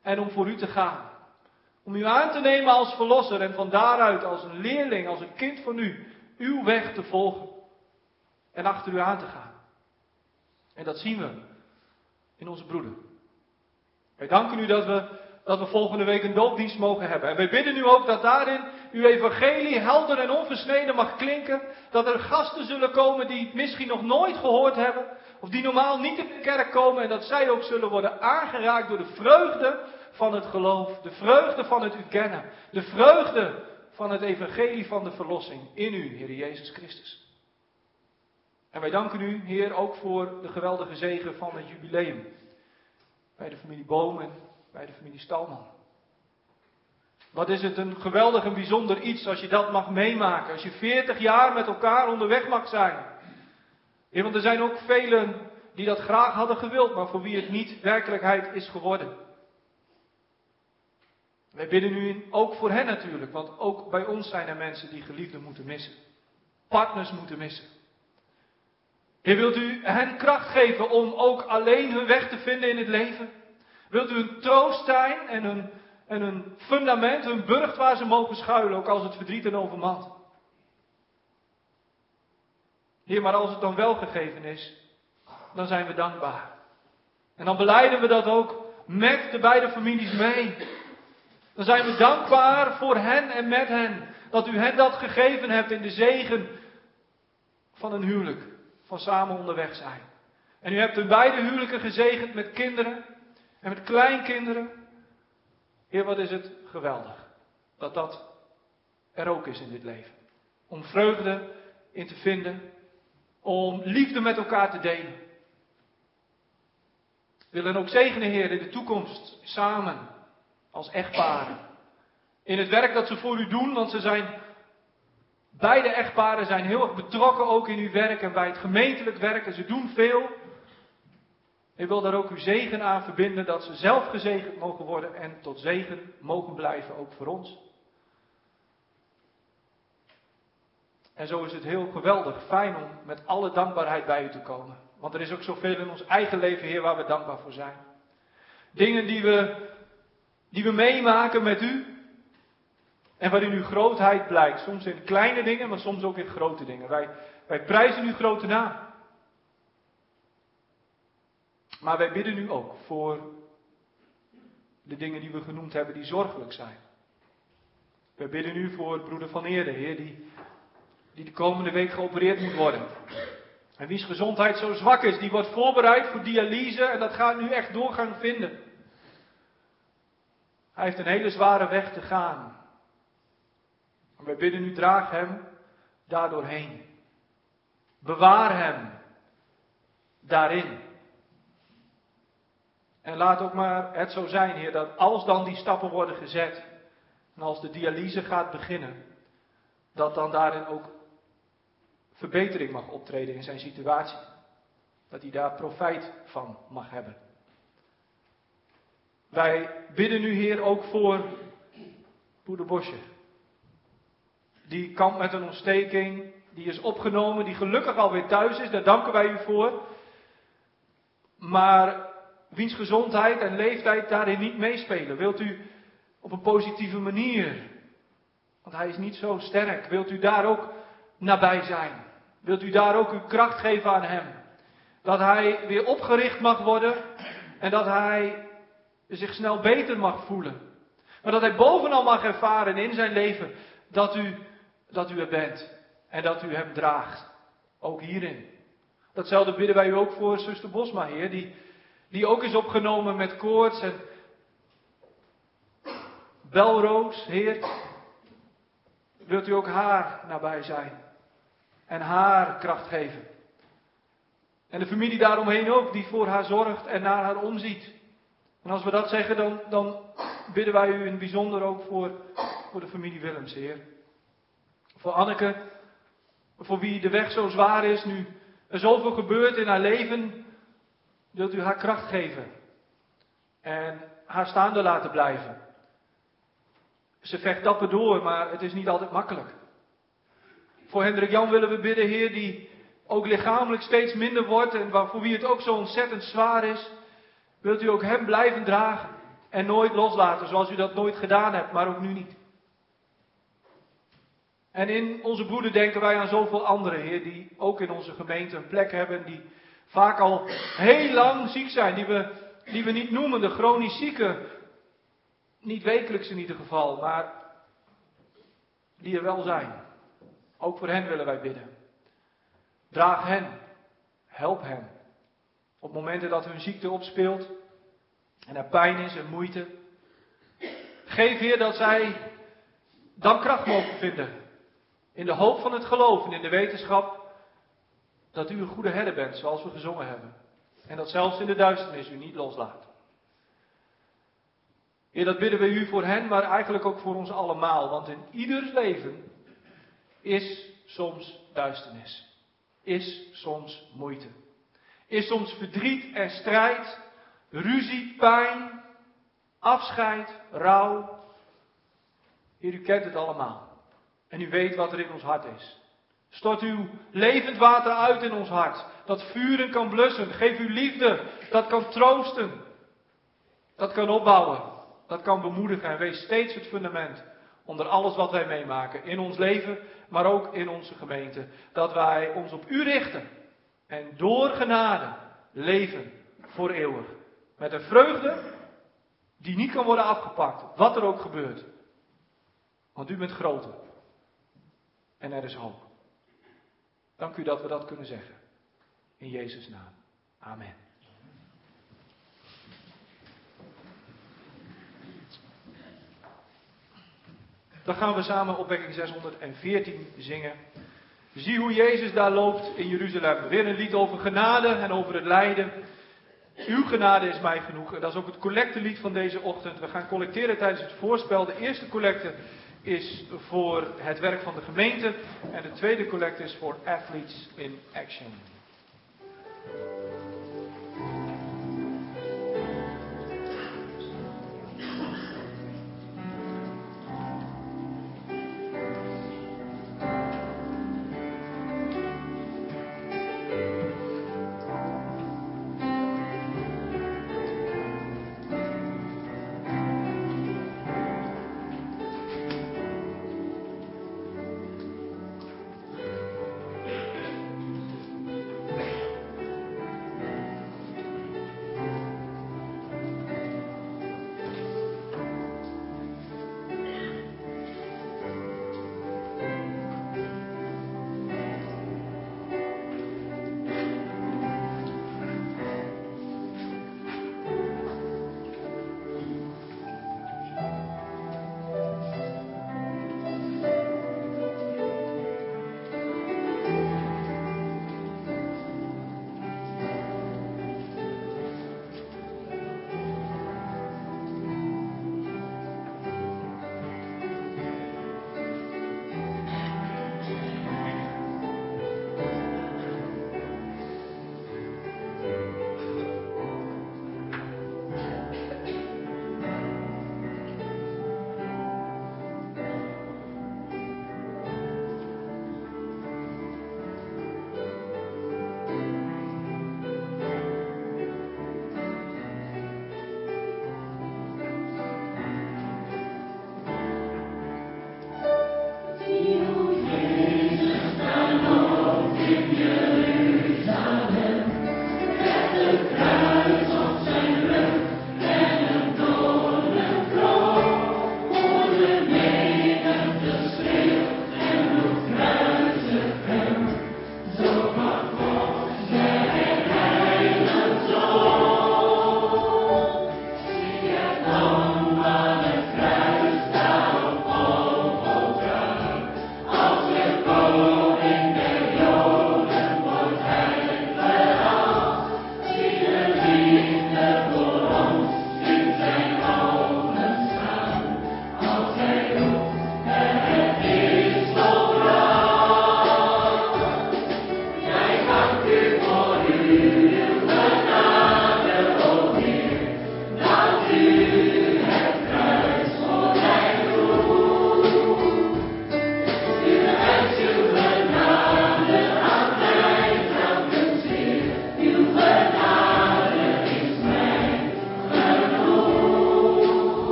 en om voor u te gaan. Om u aan te nemen als verlosser en van daaruit als een leerling, als een kind van u, uw weg te volgen en achter u aan te gaan. En dat zien we in onze broeder. Wij danken u dat we volgende week een doopdienst mogen hebben. En wij bidden u ook dat daarin uw evangelie helder en onversneden mag klinken. Dat er gasten zullen komen die het misschien nog nooit gehoord hebben. Of die normaal niet in de kerk komen. En dat zij ook zullen worden aangeraakt door de vreugde van het geloof. De vreugde van het u kennen. De vreugde van het evangelie van de verlossing in u, Heer Jezus Christus. En wij danken u, Heer, ook voor de geweldige zegen van het jubileum. Bij de familie Boom en bij de familie Stalman. Wat is het een geweldig en bijzonder iets als je dat mag meemaken. Als je 40 jaar met elkaar onderweg mag zijn. Ja, want er zijn ook velen die dat graag hadden gewild, maar voor wie het niet werkelijkheid is geworden. Wij bidden u ook voor hen natuurlijk, want ook bij ons zijn er mensen die geliefden moeten missen. Partners moeten missen. Heer, wilt u hen kracht geven om ook alleen hun weg te vinden in het leven? Wilt u een troost zijn en een fundament, een burcht waar ze mogen schuilen, ook als het verdriet hen overmand? Heer, maar als het dan wel gegeven is, dan zijn we dankbaar. En dan belijden we dat ook met de beide families mee. Dan zijn we dankbaar voor hen en met hen, dat u hen dat gegeven hebt in de zegen van een huwelijk, van samen onderweg zijn. En u hebt hun beide huwelijken gezegend met kinderen en met kleinkinderen. Heer, wat is het geweldig dat dat er ook is in dit leven. Om vreugde in te vinden, om liefde met elkaar te delen. We willen ook zegenen, Heer, in de toekomst samen als echtparen. In het werk dat ze voor u doen, want beide echtparen zijn heel erg betrokken ook in uw werk en bij het gemeentelijk werk. En ze doen veel. Ik wil daar ook uw zegen aan verbinden, dat ze zelf gezegend mogen worden en tot zegen mogen blijven, ook voor ons. En zo is het heel geweldig, fijn om met alle dankbaarheid bij u te komen. Want er is ook zoveel in ons eigen leven, Heer, waar we dankbaar voor zijn. Dingen die we meemaken met u. En waarin uw grootheid blijkt. Soms in kleine dingen, maar soms ook in grote dingen. Wij prijzen uw grote naam. Maar wij bidden u ook voor de dingen die we genoemd hebben, die zorgelijk zijn. Wij bidden u voor broeder Van Eerde, Heer, die de komende week geopereerd moet worden. En wiens gezondheid zo zwak is, die wordt voorbereid voor dialyse en dat gaat nu echt doorgang vinden. Hij heeft een hele zware weg te gaan. En wij bidden u, draag hem daardoorheen. Bewaar hem daarin. En laat ook maar het zo zijn, Heer, dat als dan die stappen worden gezet en als de dialyse gaat beginnen, dat dan daarin ook verbetering mag optreden in zijn situatie. Dat hij daar profijt van mag hebben. Wij bidden u, Heer, ook voor broeder Bosje. Die kampt met een ontsteking, die is opgenomen, die gelukkig alweer thuis is, daar danken wij u voor. Maar wiens gezondheid en leeftijd daarin niet meespelen. Wilt u op een positieve manier, want hij is niet zo sterk, wilt u daar ook nabij zijn? Wilt u daar ook uw kracht geven aan hem? Dat hij weer opgericht mag worden en dat hij zich snel beter mag voelen. Maar dat hij bovenal mag ervaren in zijn leven dat u er bent en dat u hem draagt. Ook hierin. Datzelfde bidden wij u ook voor zuster Bosma, Heer, die ook is opgenomen met koorts en belroos, Heer. Wilt u ook haar nabij zijn en haar kracht geven. En de familie daaromheen ook, die voor haar zorgt en naar haar omziet. En als we dat zeggen, dan bidden wij u in het bijzonder ook voor de familie Willems, Heer. Voor Anneke, voor wie de weg zo zwaar is, nu er zoveel gebeurt in haar leven, wilt u haar kracht geven. En haar staande laten blijven. Ze vecht dapper door, maar het is niet altijd makkelijk. Voor Hendrik Jan willen we bidden, Heer, die ook lichamelijk steeds minder wordt en voor wie het ook zo ontzettend zwaar is. Wilt u ook hem blijven dragen. en nooit loslaten, zoals u dat nooit gedaan hebt, maar ook nu niet. En in onze broeder denken wij aan zoveel anderen, Heer, die ook in onze gemeente een plek hebben, die vaak al heel lang ziek zijn, die we niet noemen, de chronisch zieken, niet wekelijks in ieder geval, maar die er wel zijn. Ook voor hen willen wij bidden. Draag hen, help hen. Op momenten dat hun ziekte opspeelt en er pijn is en moeite. Geef, Heer, dat zij dan kracht mogen vinden. In de hoop van het geloof en in de wetenschap dat u een goede herder bent, zoals we gezongen hebben. En dat zelfs in de duisternis u niet loslaat. Heer, dat bidden we u voor hen, maar eigenlijk ook voor ons allemaal. Want in ieders leven is soms duisternis. Is soms moeite. Is soms verdriet en strijd, ruzie, pijn, afscheid, rouw. Heer, u kent het allemaal. En u weet wat er in ons hart is. Stort uw levend water uit in ons hart. Dat vuren kan blussen. Geef uw liefde. Dat kan troosten. Dat kan opbouwen. Dat kan bemoedigen. En wees steeds het fundament onder alles wat wij meemaken. In ons leven, maar ook in onze gemeente. Dat wij ons op u richten. En door genade leven voor eeuwig. Met een vreugde die niet kan worden afgepakt. Wat er ook gebeurt. Want u bent groter. En er is hoop. Dank u dat we dat kunnen zeggen. In Jezus' naam. Amen. Dan gaan we samen opwekking 614 zingen. Zie hoe Jezus daar loopt in Jeruzalem. Weer een lied over genade en over het lijden. Uw genade is mij genoeg. En dat is ook het collectelied van deze ochtend. We gaan collecteren tijdens het voorspel. De eerste collecte is voor het werk van de gemeente. En de tweede collecte is voor Athletes in Action.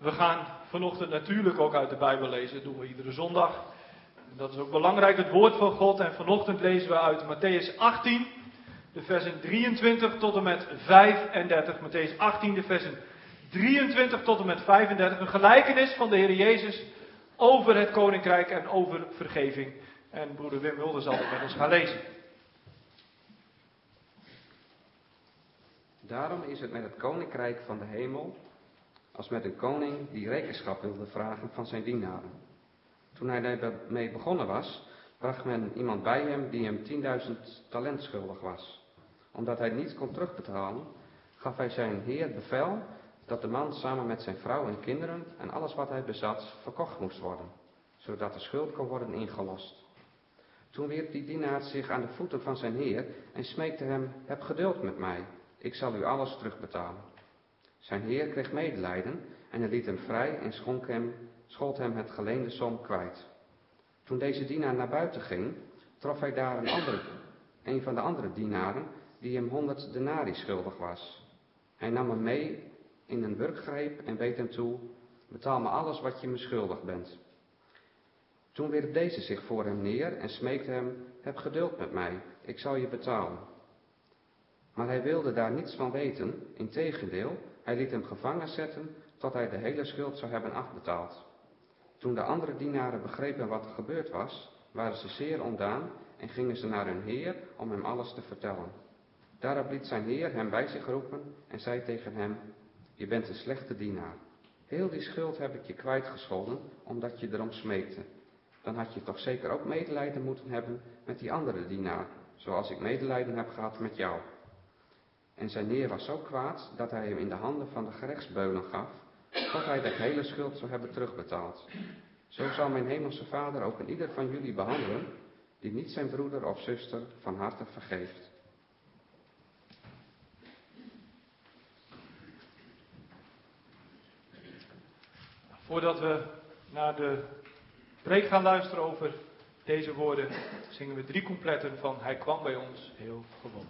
We gaan vanochtend natuurlijk ook uit de Bijbel lezen. Dat doen we iedere zondag. En dat is ook belangrijk, het woord van God. En vanochtend lezen we uit Mattheüs 18, de versen 23 tot en met 35. Mattheüs 18, de versen 23 tot en met 35. Een gelijkenis van de Heer Jezus over het koninkrijk en over vergeving. En broeder Wim Mulder zal het met ons gaan lezen. Daarom is het met het koninkrijk van de hemel als met een koning die rekenschap wilde vragen van zijn dienaren. Toen hij daarmee begonnen was, bracht men iemand bij hem die hem 10.000 talent schuldig was. Omdat hij niet kon terugbetalen, gaf hij zijn heer bevel dat de man samen met zijn vrouw en kinderen en alles wat hij bezat verkocht moest worden, zodat de schuld kon worden ingelost. Toen wierp die dienaar zich aan de voeten van zijn heer en smeekte hem: heb geduld met mij, ik zal u alles terugbetalen. Zijn heer kreeg medelijden en hij liet hem vrij en schold hem het geleende som kwijt. Toen deze dienaar naar buiten ging, trof hij daar een van de andere dienaren die hem 100 denarii schuldig was. Hij nam hem mee in een wurggreep en beet hem toe: betaal me alles wat je me schuldig bent. Toen wierp deze zich voor hem neer en smeekte hem: heb geduld met mij, ik zal je betalen. Maar hij wilde daar niets van weten, integendeel, hij liet hem gevangen zetten tot hij de hele schuld zou hebben afbetaald. Toen de andere dienaren begrepen wat er gebeurd was, waren ze zeer ontdaan en gingen ze naar hun heer om hem alles te vertellen. Daarop liet zijn heer hem bij zich roepen en zei tegen hem: je bent een slechte dienaar. Heel die schuld heb ik je kwijtgescholden, omdat je erom smeekte. Dan had je toch zeker ook medelijden moeten hebben met die andere dienaar, zoals ik medelijden heb gehad met jou. En zijn heer was zo kwaad dat hij hem in de handen van de gerechtsbeulen gaf, tot hij de hele schuld zou hebben terugbetaald. Zo zal mijn hemelse Vader ook een ieder van jullie behandelen, die niet zijn broeder of zuster van harte vergeeft. Voordat we naar de preek gaan luisteren over deze woorden, zingen we 3 coupletten van Hij kwam bij ons heel gewoon.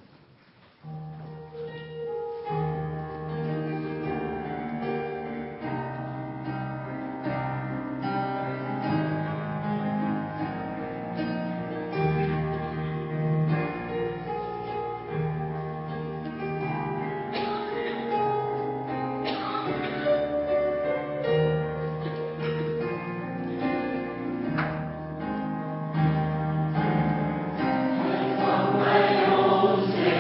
Hij kwam bij ons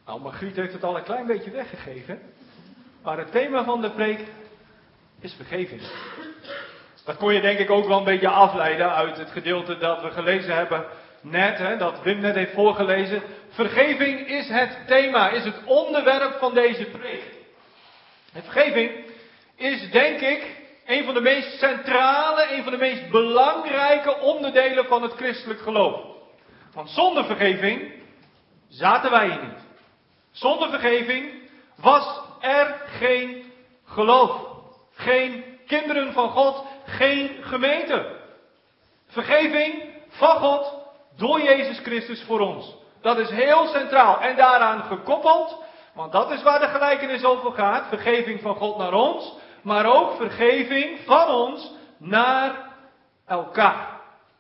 Nou, Margriet heeft het al een klein beetje weggegeven. Maar het thema van de preek is vergeving. Dat kon je denk ik ook wel een beetje afleiden uit het gedeelte dat we gelezen hebben net, dat Wim net heeft voorgelezen. Vergeving is het thema, is het onderwerp van deze preek. En vergeving is denk ik een van de meest centrale, een van de meest belangrijke onderdelen van het christelijk geloof. Want zonder vergeving zaten wij hier niet. Zonder vergeving was er geen geloof. Geen kinderen van God, geen gemeente. Vergeving van God door Jezus Christus voor ons. Dat is heel centraal en daaraan gekoppeld, want dat is waar de gelijkenis over gaat. Vergeving van God naar ons, maar ook vergeving van ons naar elkaar.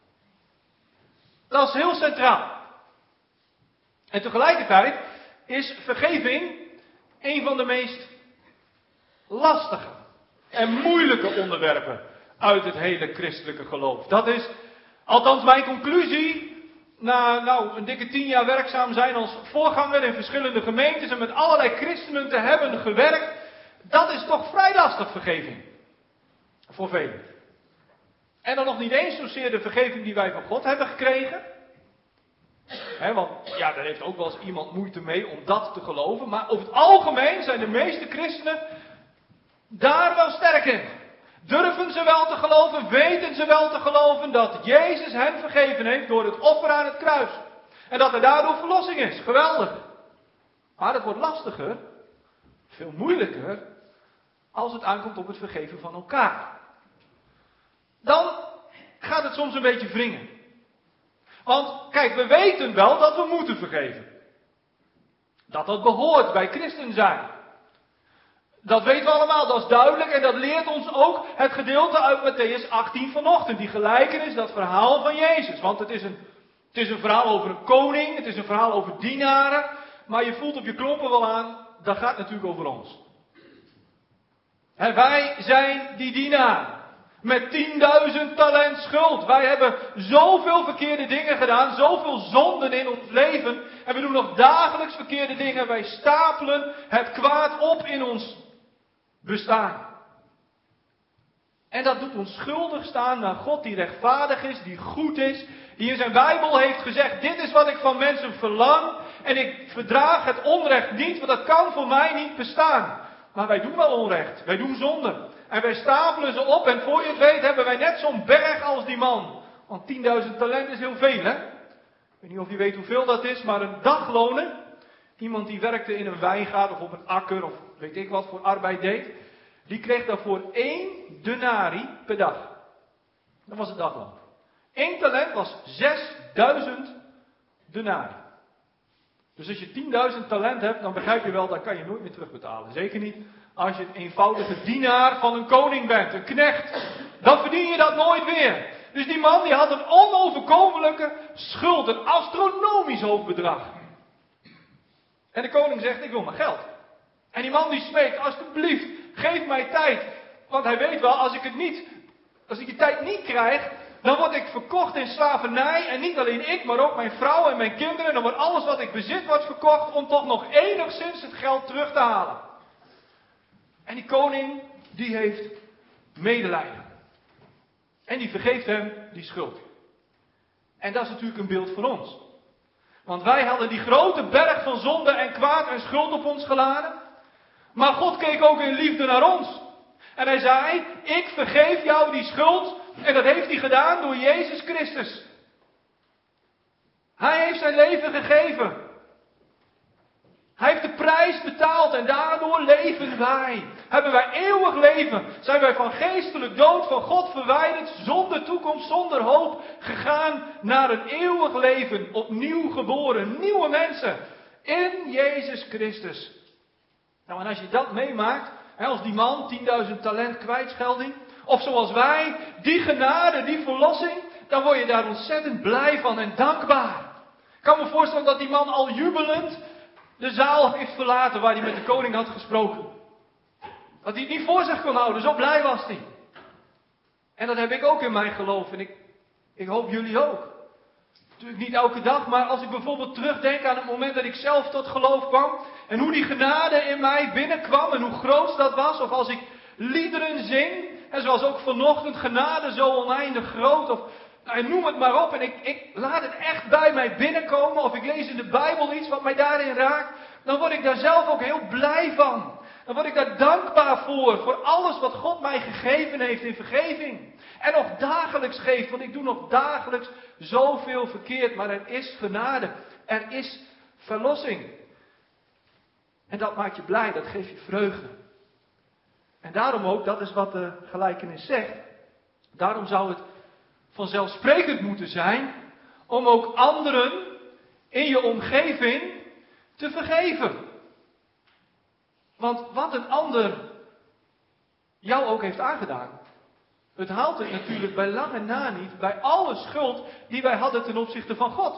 Dat is heel centraal. En tegelijkertijd is vergeving een van de meest lastige en moeilijke onderwerpen uit het hele christelijke geloof. Dat is althans mijn conclusie na een dikke 10 jaar werkzaam zijn als voorganger in verschillende gemeentes en met allerlei christenen te hebben gewerkt. Dat is toch vrij lastig, vergeving. Voor velen. En dan nog niet eens zozeer de vergeving die wij van God hebben gekregen. Want ja, daar heeft ook wel eens iemand moeite mee om dat te geloven. Maar over het algemeen zijn de meeste christenen daar wel sterk in. Durven ze wel te geloven, weten ze wel te geloven dat Jezus hen vergeven heeft door het offer aan het kruis. En dat er daardoor verlossing is. Geweldig. Maar het wordt lastiger, veel moeilijker, als het aankomt op het vergeven van elkaar. Dan gaat het soms een beetje wringen. Want kijk, we weten wel dat we moeten vergeven. Dat behoort bij christen zijn. Dat weten we allemaal, dat is duidelijk en dat leert ons ook het gedeelte uit Mattheüs 18 vanochtend. Die gelijkenis, dat verhaal van Jezus. Want het is een verhaal over een koning, het is een verhaal over dienaren. Maar je voelt op je knoppen wel aan, dat gaat natuurlijk over ons. En wij zijn die dienaren. Met 10.000 talent schuld. Wij hebben zoveel verkeerde dingen gedaan, zoveel zonden in ons leven. En we doen nog dagelijks verkeerde dingen. Wij stapelen het kwaad op in ons bestaan. En dat doet ons schuldig staan naar God die rechtvaardig is, die goed is. Die in zijn Bijbel heeft gezegd, dit is wat ik van mensen verlang. En ik verdraag het onrecht niet, want dat kan voor mij niet bestaan. Maar wij doen wel onrecht, wij doen zonde. En wij stapelen ze op en voor je het weet hebben wij net zo'n berg als die man. Want 10.000 talent is heel veel, hè? Ik weet niet of je weet hoeveel dat is, maar een dagloner. Iemand die werkte in een wijngaard of op een akker of weet ik wat voor arbeid deed. Die kreeg daarvoor 1 denari per dag. Dat was het dagloon. 1 talent was 6.000 denari. Dus als je 10.000 talent hebt, dan begrijp je wel, dat kan je nooit meer terugbetalen. Zeker niet als je een eenvoudige dienaar van een koning bent, een knecht. Dan verdien je dat nooit weer. Dus die man die had een onoverkomelijke schuld, een astronomisch hoog bedrag. En de koning zegt, ik wil mijn geld. En die man die smeekt, alsjeblieft, geef mij tijd. Want hij weet wel, als ik die tijd niet krijg, dan word ik verkocht in slavernij. En niet alleen ik, maar ook mijn vrouw en mijn kinderen. Dan wordt alles wat ik bezit wordt verkocht om toch nog enigszins het geld terug te halen. En die koning, die heeft medelijden. En die vergeeft hem die schuld. En dat is natuurlijk een beeld voor ons. Want wij hadden die grote berg van zonde en kwaad en schuld op ons geladen. Maar God keek ook in liefde naar ons. En hij zei, ik vergeef jou die schuld. En dat heeft hij gedaan door Jezus Christus. Hij heeft zijn leven gegeven. Hij heeft de prijs betaald en daardoor leven wij. Hebben wij eeuwig leven. Zijn wij van geestelijk dood van God verwijderd. Zonder toekomst, zonder hoop. Gegaan naar een eeuwig leven. Opnieuw geboren. Nieuwe mensen. In Jezus Christus. Nou, en als je dat meemaakt. Als die man 10.000 talent kwijtschelding. Of zoals wij. Die genade, die verlossing. Dan word je daar ontzettend blij van en dankbaar. Ik kan me voorstellen dat die man al jubelend de zaal heeft verlaten waar hij met de koning had gesproken. Dat hij het niet voor zich kon houden, zo blij was hij. En dat heb ik ook in mijn geloof en ik hoop jullie ook. Natuurlijk niet elke dag, maar als ik bijvoorbeeld terugdenk aan het moment dat ik zelf tot geloof kwam. En hoe die genade in mij binnenkwam en hoe groot dat was. Of als ik liederen zing. En zoals ook vanochtend, genade zo oneindig groot. Of noem het maar op. En ik laat het echt bij mij binnenkomen. Of ik lees in de Bijbel iets wat mij daarin raakt. Dan word ik daar zelf ook heel blij van. Dan word ik daar dankbaar voor alles wat God mij gegeven heeft in vergeving. En nog dagelijks geeft, want ik doe nog dagelijks zoveel verkeerd. Maar er is genade, er is verlossing. En dat maakt je blij, dat geeft je vreugde. En daarom ook, dat is wat de gelijkenis zegt. Daarom zou het vanzelfsprekend moeten zijn om ook anderen in je omgeving te vergeven. Want wat een ander jou ook heeft aangedaan, het haalt het natuurlijk bij lange na niet bij alle schuld die wij hadden ten opzichte van God.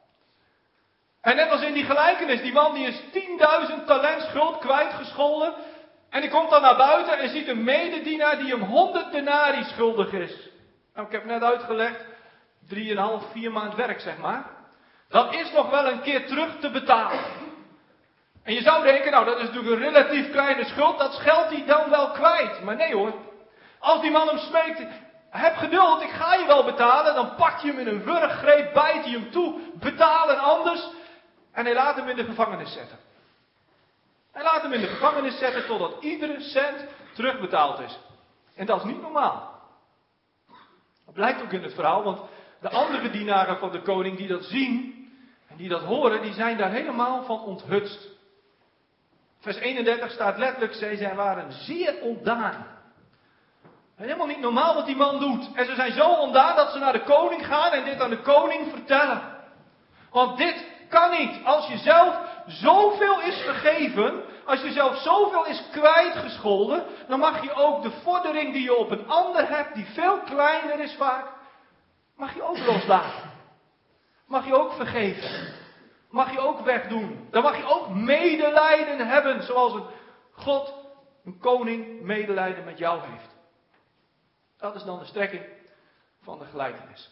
En net als in die gelijkenis, die man die is 10.000 talent schuld kwijtgescholden. En die komt dan naar buiten en ziet een mededienaar die hem 100 denarii schuldig is. Nou, ik heb net uitgelegd, 3,5, 4 maand werk zeg maar. Dat is nog wel een keer terug te betalen. En je zou denken, nou dat is natuurlijk een relatief kleine schuld, dat scheldt hij dan wel kwijt. Maar nee hoor, als die man hem smeekt, heb geduld, ik ga je wel betalen, dan pakt hij hem in een wurggreep, bijt hij hem toe, betalen anders. En hij laat hem in de gevangenis zetten. Hij laat hem in de gevangenis zetten totdat iedere cent terugbetaald is. En dat is niet normaal. Dat blijkt ook in het verhaal, want de andere dienaren van de koning die dat zien en die dat horen, die zijn daar helemaal van onthutst. Vers 31 staat letterlijk, zij waren zeer ontdaan. Helemaal niet normaal wat die man doet. En ze zijn zo ontdaan dat ze naar de koning gaan en dit aan de koning vertellen. Want dit kan niet. Als je zelf zoveel is vergeven, als je zelf zoveel is kwijtgescholden, dan mag je ook de vordering die je op een ander hebt, die veel kleiner is vaak, mag je ook loslaten. Mag je ook vergeven. Mag je ook wegdoen. Dan mag je ook medelijden hebben, zoals een God, een koning, medelijden met jou heeft. Dat is dan de strekking van de gelijkenis.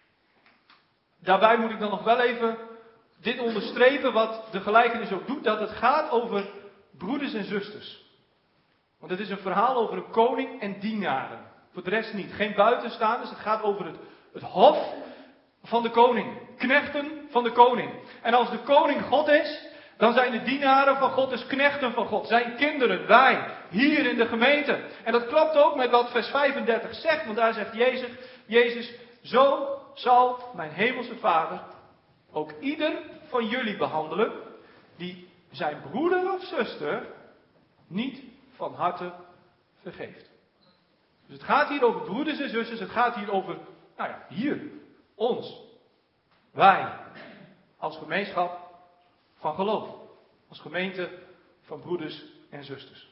Daarbij moet ik dan nog wel even dit onderstrepen wat de gelijkenis ook doet, dat het gaat over broeders en zusters. Want het is een verhaal over een koning en dienaren. Voor de rest niet. Geen buitenstaanders, het gaat over het hof van de koning. Knechten van de koning. En als de koning God is, dan zijn de dienaren van God dus knechten van God. Zijn kinderen, wij, hier in de gemeente. En dat klopt ook met wat vers 35 zegt, want daar zegt Jezus, zo zal mijn hemelse Vader ook ieder van jullie behandelen die zijn broeder of zuster niet van harte vergeeft. Dus het gaat hier over broeders en zusters, het gaat hier over, hier, ons, wij, als gemeenschap van geloof, als gemeente van broeders en zusters.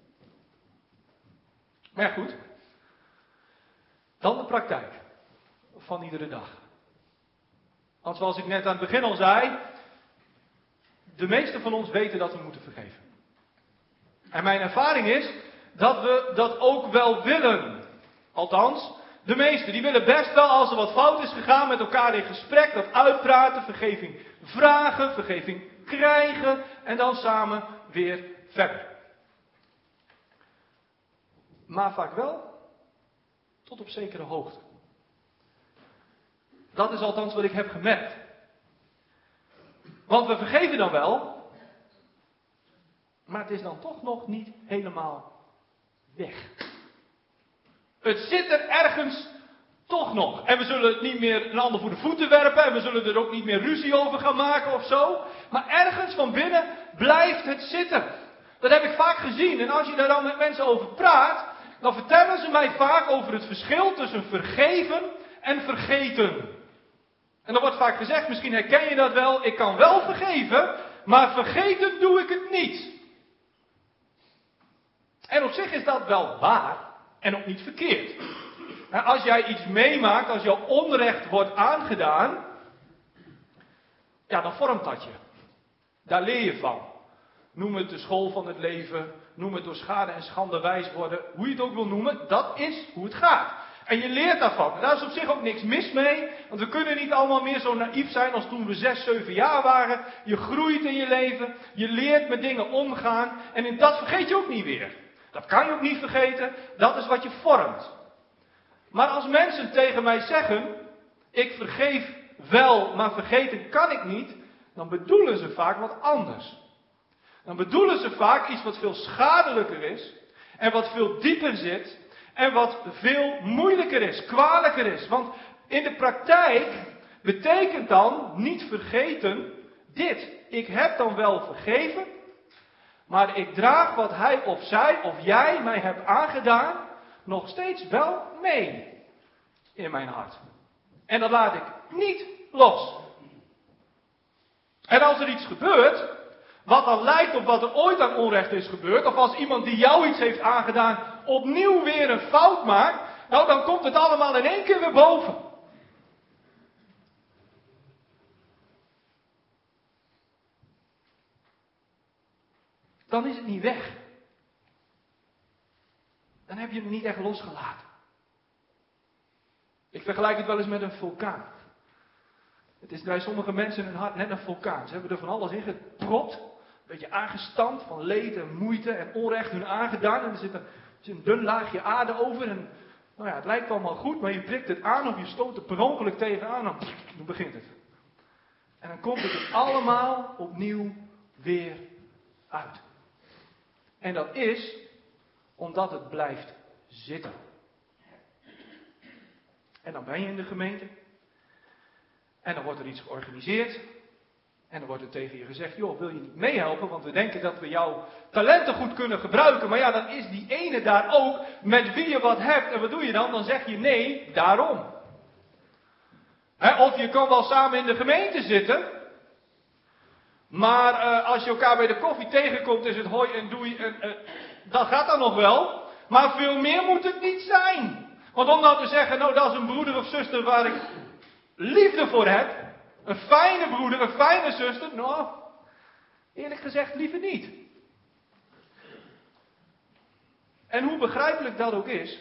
Maar goed, dan de praktijk van iedere dag. Want zoals ik net aan het begin al zei, de meesten van ons weten dat we moeten vergeven. En mijn ervaring is dat we dat ook wel willen. Althans, de meesten die willen best wel, als er wat fout is gegaan, met elkaar in gesprek, dat uitpraten, vergeving vragen, vergeving krijgen en dan samen weer verder. Maar vaak wel tot op zekere hoogte. Dat is althans wat ik heb gemerkt. Want we vergeven dan wel, maar het is dan toch nog niet helemaal weg. Het zit er ergens toch nog. En we zullen het niet meer een ander voor de voeten werpen en we zullen er ook niet meer ruzie over gaan maken of zo. Maar ergens van binnen blijft het zitten. Dat heb ik vaak gezien. En als je daar dan met mensen over praat, dan vertellen ze mij vaak over het verschil tussen vergeven en vergeten. En dan wordt vaak gezegd, misschien herken je dat wel, ik kan wel vergeven, maar vergeten doe ik het niet. En op zich is dat wel waar en ook niet verkeerd. Als jij iets meemaakt, als jou onrecht wordt aangedaan, ja, dan vormt dat je. Daar leer je van. Noem het de school van het leven, noem het door schade en schande wijs worden, hoe je het ook wil noemen, dat is hoe het gaat. En je leert daarvan. En daar is op zich ook niks mis mee. Want we kunnen niet allemaal meer zo naïef zijn als toen we 6, 7 jaar waren. Je groeit in je leven. Je leert met dingen omgaan. En dat vergeet je ook niet weer. Dat kan je ook niet vergeten. Dat is wat je vormt. Maar als mensen tegen mij zeggen, ik vergeef wel, maar vergeten kan ik niet. Dan bedoelen ze vaak wat anders. Dan bedoelen ze vaak iets wat veel schadelijker is. En wat veel dieper zit. En wat veel moeilijker is, kwalijker is. Want in de praktijk betekent dan niet vergeten dit. Ik heb dan wel vergeven, maar ik draag wat hij of zij of jij mij hebt aangedaan nog steeds wel mee in mijn hart. En dat laat ik niet los. En als er iets gebeurt, wat dan lijkt op wat er ooit aan onrecht is gebeurd, of als iemand die jou iets heeft aangedaan opnieuw weer een fout maakt, nou dan komt het allemaal in één keer weer boven. Dan is het niet weg. Dan heb je het niet echt losgelaten. Ik vergelijk het wel eens met een vulkaan. Het is bij sommige mensen in hun hart net een vulkaan. Ze hebben er van alles in gepropt. Een beetje aangestampt van leed en moeite en onrecht hun aangedaan. En er zit een dun laagje aarde over. En nou ja, het lijkt allemaal goed, maar je prikt het aan of je stoot er per ongeluk tegenaan. En dan begint het. En dan komt het er allemaal opnieuw weer uit. En dat is omdat het blijft zitten. En dan ben je in de gemeente. En dan wordt er iets georganiseerd. En dan wordt er tegen je gezegd, joh, wil je niet meehelpen? Want we denken dat we jouw talenten goed kunnen gebruiken. Maar ja, dan is die ene daar ook met wie je wat hebt. En wat doe je dan? Dan zeg je nee, daarom. Of je kan wel samen in de gemeente zitten. Maar als je elkaar bij de koffie tegenkomt, is het hoi en doei. Dat gaat dan nog wel. Maar veel meer moet het niet zijn. Want om nou te zeggen, nou dat is een broeder of zuster waar ik liefde voor heb. Een fijne broeder, een fijne zuster. Nou, eerlijk gezegd liever niet. En hoe begrijpelijk dat ook is.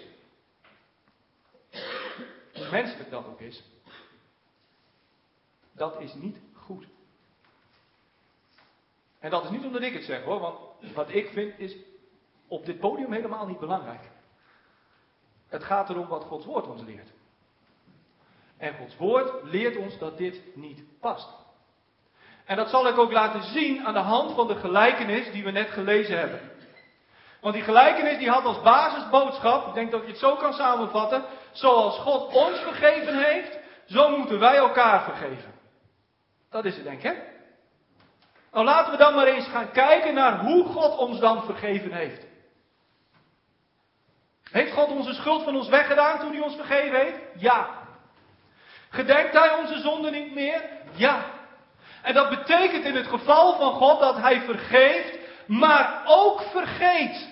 Hoe menselijk dat ook is. Dat is niet goed. En dat is niet omdat ik het zeg hoor. Want wat ik vind is op dit podium helemaal niet belangrijk. Het gaat erom wat Gods woord ons leert. En Gods woord leert ons dat dit niet past. En dat zal ik ook laten zien aan de hand van de gelijkenis die we net gelezen hebben. Want die gelijkenis die had als basisboodschap, ik denk dat je het zo kan samenvatten, zoals God ons vergeven heeft, zo moeten wij elkaar vergeven. Dat is het denk ik, hè? Nou laten we dan maar eens gaan kijken naar hoe God ons dan vergeven heeft. Heeft God onze schuld van ons weggedaan toen hij ons vergeven heeft? Ja. Gedenkt hij onze zonde niet meer? Ja. En dat betekent in het geval van God dat hij vergeeft, maar ook vergeet.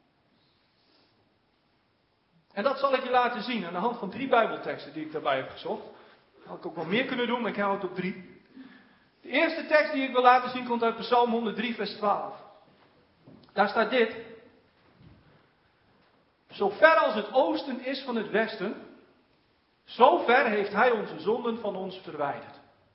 En dat zal ik je laten zien aan de hand van 3 Bijbelteksten die ik daarbij heb gezocht. Dat had ik ook wel meer kunnen doen, maar ik hou het op 3. De eerste tekst die ik wil laten zien komt uit Psalm 103 vers 12. Daar staat dit. Zo ver als het oosten is van het westen, zo ver heeft hij onze zonden van ons verwijderd.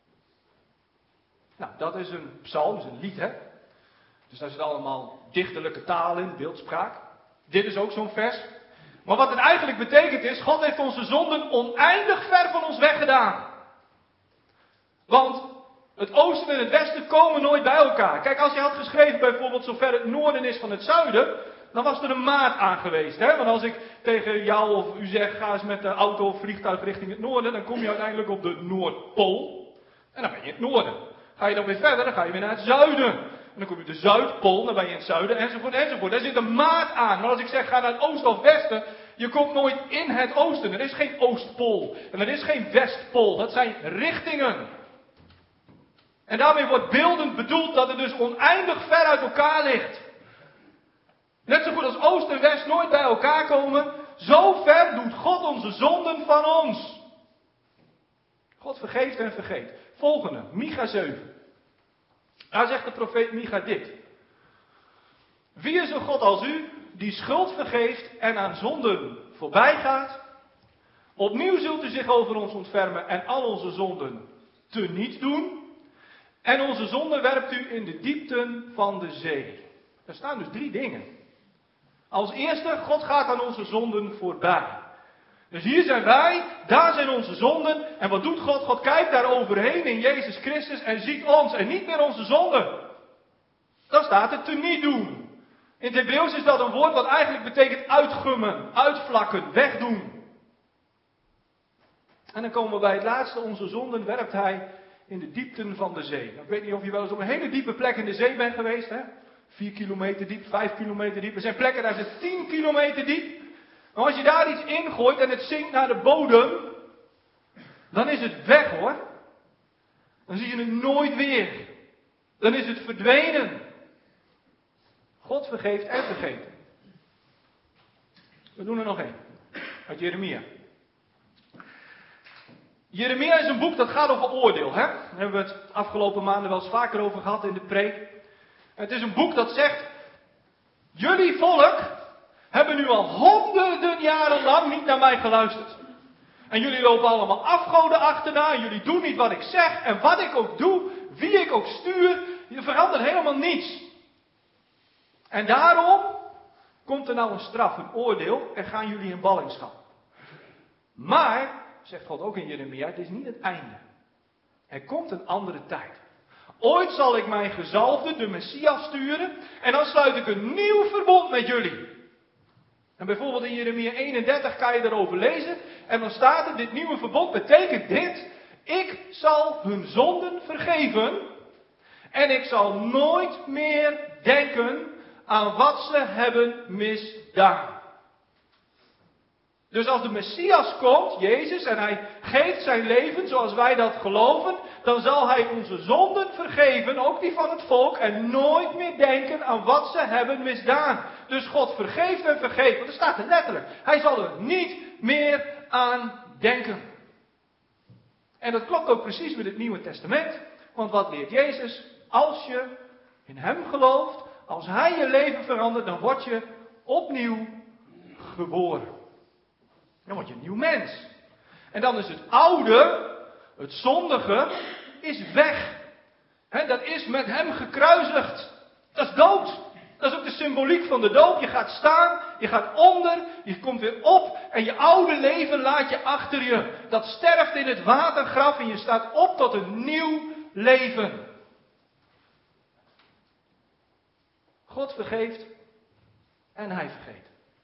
Nou, dat is een psalm, is een lied, hè. Dus daar zit allemaal dichterlijke taal in, beeldspraak. Dit is ook zo'n vers. Maar wat het eigenlijk betekent is, God heeft onze zonden oneindig ver van ons weggedaan. Want het oosten en het westen komen nooit bij elkaar. Kijk, als je had geschreven bijvoorbeeld zo ver het noorden is van het zuiden, dan was er een maat aan geweest. Hè? Want als ik tegen jou of u zeg, ga eens met de auto of vliegtuig richting het noorden, dan kom je uiteindelijk op de Noordpool. En dan ben je in het noorden. Ga je dan weer verder, dan ga je weer naar het zuiden. En dan kom je op de Zuidpool, dan ben je in het zuiden, enzovoort, enzovoort. Daar zit een maat aan. Maar als ik zeg, ga naar het oosten of westen, je komt nooit in het oosten. Er is geen Oostpool. En er is geen Westpool. Dat zijn richtingen. En daarmee wordt beeldend bedoeld dat het dus oneindig ver uit elkaar ligt. Net zo goed als Oost en West nooit bij elkaar komen, zo ver doet God onze zonden van ons. God vergeeft en vergeet. Volgende, Micha 7. Daar zegt de profeet Micha dit. Wie is een God als u, die schuld vergeeft en aan zonden voorbij gaat? Opnieuw zult u zich over ons ontfermen en al onze zonden teniet doen. En onze zonden werpt u in de diepten van de zee. Er staan dus 3 dingen. Als eerste, God gaat aan onze zonden voorbij. Dus hier zijn wij, daar zijn onze zonden. En wat doet God? God kijkt daar overheen in Jezus Christus en ziet ons en niet meer onze zonden. Dan staat het teniet doen. In het Hebreeuws is dat een woord wat eigenlijk betekent uitgummen, uitvlakken, wegdoen. En dan komen we bij het laatste, onze zonden werpt hij in de diepten van de zee. Nou, ik weet niet of je wel eens op een hele diepe plek in de zee bent geweest. Hè? 4 kilometer diep, 5 kilometer diep. Er zijn plekken daar is het 10 kilometer diep. Maar als je daar iets ingooit en het zinkt naar de bodem, dan is het weg hoor. Dan zie je het nooit weer. Dan is het verdwenen. God vergeeft en vergeten. We doen er nog één. Uit Jeremia. Jeremia is een boek dat gaat over oordeel. Hè? Daar hebben we het afgelopen maanden wel eens vaker over gehad in de preek. Het is een boek dat zegt, jullie volk hebben nu al honderden jaren lang niet naar mij geluisterd. En jullie lopen allemaal afgoden achterna en jullie doen niet wat ik zeg. En wat ik ook doe, wie ik ook stuur, je verandert helemaal niets. En daarom komt er nou een straf, een oordeel en gaan jullie in ballingschap. Maar, zegt God ook in Jeremia, het is niet het einde. Er komt een andere tijd. Ooit zal ik mijn gezalfde, de Messias, sturen en dan sluit ik een nieuw verbond met jullie. En bijvoorbeeld in Jeremia 31 kan je erover lezen en dan staat er, dit nieuwe verbond betekent dit, ik zal hun zonden vergeven en ik zal nooit meer denken aan wat ze hebben misdaan. Dus als de Messias komt, Jezus, en hij geeft zijn leven zoals wij dat geloven, dan zal hij onze zonden vergeven, ook die van het volk, en nooit meer denken aan wat ze hebben misdaan. Dus God vergeeft en vergeeft, want er staat er letterlijk, hij zal er niet meer aan denken. En dat klopt ook precies met het Nieuwe Testament, want wat leert Jezus? Als je in hem gelooft, als hij je leven verandert, dan word je opnieuw geboren. Dan word je een nieuw mens. En dan is het oude, het zondige, is weg. Dat is met hem gekruisigd. Dat is dood. Dat is ook de symboliek van de dood. Je gaat staan, je gaat onder, je komt weer op en je oude leven laat je achter je. Dat sterft in het watergraf en je staat op tot een nieuw leven. God vergeeft en hij vergeet.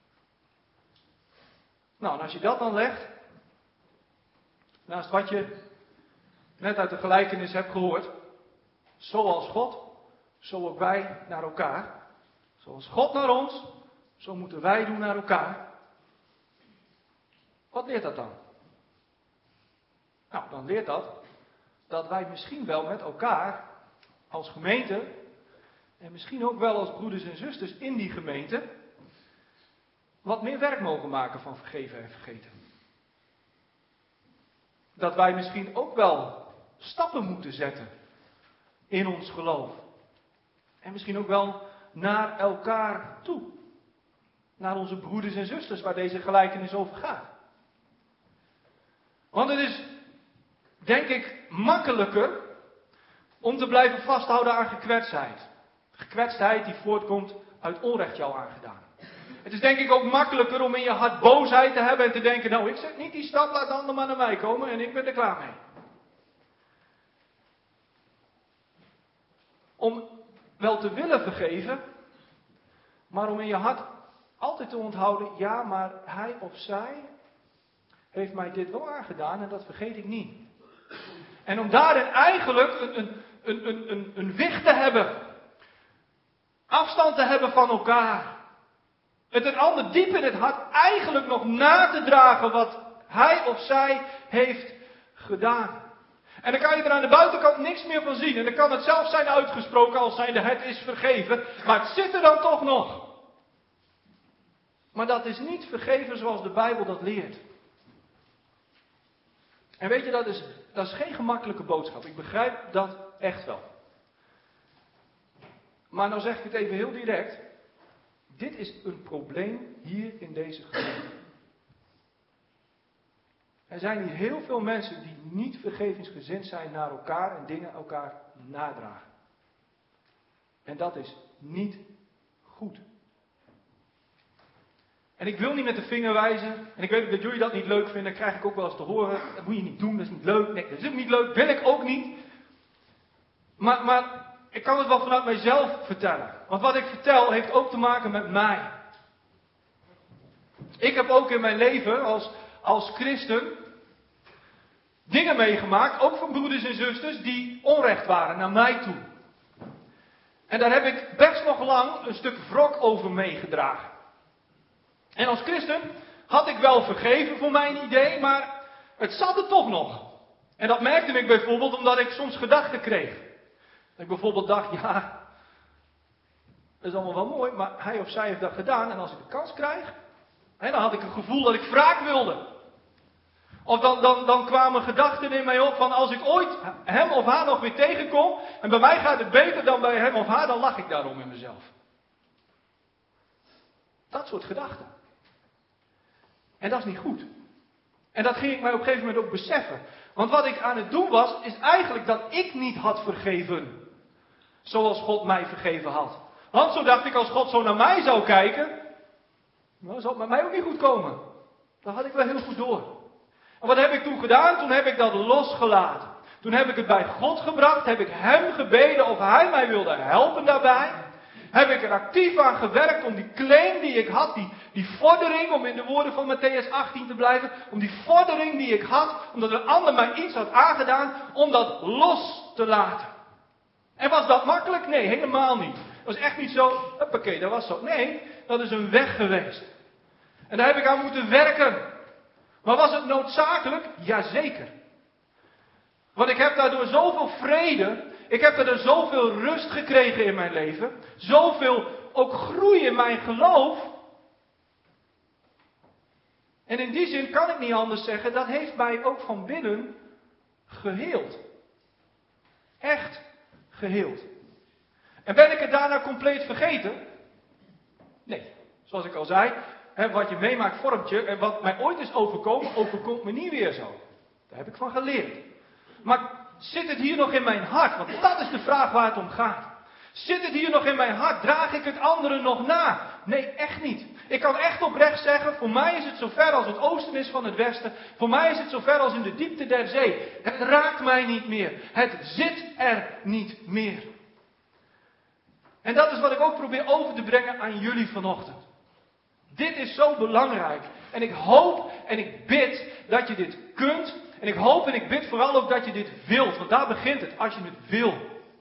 Nou, en als je dat dan legt, naast wat je net uit de gelijkenis hebt gehoord, zoals God, zo ook wij naar elkaar. Zoals God naar ons, zo moeten wij doen naar elkaar. Wat leert dat dan? Nou, dan leert dat wij misschien wel met elkaar als gemeente, en misschien ook wel als broeders en zusters in die gemeente, wat meer werk mogen maken van vergeven en vergeten. Dat wij misschien ook wel stappen moeten zetten in ons geloof. En misschien ook wel naar elkaar toe. Naar onze broeders en zusters waar deze gelijkenis over gaat. Want het is, denk ik, makkelijker om te blijven vasthouden aan gekwetstheid. Gekwetstheid die voortkomt uit onrecht jou aangedaan. Het is denk ik ook makkelijker om in je hart boosheid te hebben en te denken, nou ik zet niet die stap, laat de ander maar naar mij komen en ik ben er klaar mee. Om wel te willen vergeven, maar om in je hart altijd te onthouden, ja maar hij of zij heeft mij dit wel aangedaan en dat vergeet ik niet. En om daarin eigenlijk een wicht te hebben, afstand te hebben van elkaar. Het een ander diep in het hart eigenlijk nog na te dragen wat hij of zij heeft gedaan. En dan kan je er aan de buitenkant niks meer van zien. En dan kan het zelfs zijn uitgesproken als zijnde het is vergeven. Maar het zit er dan toch nog. Maar dat is niet vergeven zoals de Bijbel dat leert. En weet je, dat is geen gemakkelijke boodschap. Ik begrijp dat echt wel. Maar nou zeg ik het even heel direct. Dit is een probleem hier in deze gemeente. Er zijn hier heel veel mensen die niet vergevingsgezind zijn naar elkaar en dingen elkaar nadragen. En dat is niet goed. En ik wil niet met de vinger wijzen. En ik weet dat jullie dat niet leuk vinden. Dat krijg ik ook wel eens te horen. Dat moet je niet doen, dat is niet leuk. Nee, dat is ook niet leuk. Wil ik ook niet. Maar ik kan het wel vanuit mijzelf vertellen. Want wat ik vertel heeft ook te maken met mij. Ik heb ook in mijn leven als christen dingen meegemaakt. Ook van broeders en zusters die onrecht waren naar mij toe. En daar heb ik best nog lang een stuk wrok over meegedragen. En als christen had ik wel vergeven voor mijn idee, maar het zat er toch nog. En dat merkte ik bijvoorbeeld omdat ik soms gedachten kreeg. Dat ik bijvoorbeeld dacht, ja, dat is allemaal wel mooi, maar hij of zij heeft dat gedaan. En als ik de kans krijg, dan had ik het gevoel dat ik wraak wilde. Of dan kwamen gedachten in mij op van als ik ooit hem of haar nog weer tegenkom. En bij mij gaat het beter dan bij hem of haar, dan lach ik daarom in mezelf. Dat soort gedachten. En dat is niet goed. En dat ging ik mij op een gegeven moment ook beseffen. Want wat ik aan het doen was, is eigenlijk dat ik niet had vergeven. Zoals God mij vergeven had. Want zo dacht ik, als God zo naar mij zou kijken, dan zou het met mij ook niet goed komen. Dat had ik wel heel goed door. En wat heb ik toen gedaan? Toen heb ik dat losgelaten. Toen heb ik het bij God gebracht, heb ik hem gebeden of hij mij wilde helpen daarbij. Heb ik er actief aan gewerkt om die claim die ik had, die vordering, om in de woorden van Matthäus 18 te blijven, om die vordering die ik had, omdat een ander mij iets had aangedaan, om dat los te laten. En was dat makkelijk? Nee, helemaal niet. Dat was echt niet zo, hoppakee, dat was zo. Nee, dat is een weg geweest. En daar heb ik aan moeten werken. Maar was het noodzakelijk? Jazeker. Want ik heb daardoor zoveel vrede, ik heb daardoor zoveel rust gekregen in mijn leven, zoveel ook groei in mijn geloof. En in die zin kan ik niet anders zeggen, dat heeft mij ook van binnen geheeld. Echt geheeld. En ben ik het daarna compleet vergeten? Nee, zoals ik al zei, wat je meemaakt vormt je. En wat mij ooit is overkomen, overkomt me niet weer zo. Daar heb ik van geleerd. Maar zit het hier nog in mijn hart? Want dat is de vraag waar het om gaat. Zit het hier nog in mijn hart? Draag ik het anderen nog na? Nee, echt niet. Ik kan echt oprecht zeggen, voor mij is het zo ver als het oosten is van het westen. Voor mij is het zo ver als in de diepte der zee. Het raakt mij niet meer. Het zit er niet meer. En dat is wat ik ook probeer over te brengen aan jullie vanochtend. Dit is zo belangrijk. En ik hoop en ik bid dat je dit kunt. En ik hoop en ik bid vooral ook dat je dit wilt. Want daar begint het, als je het wil.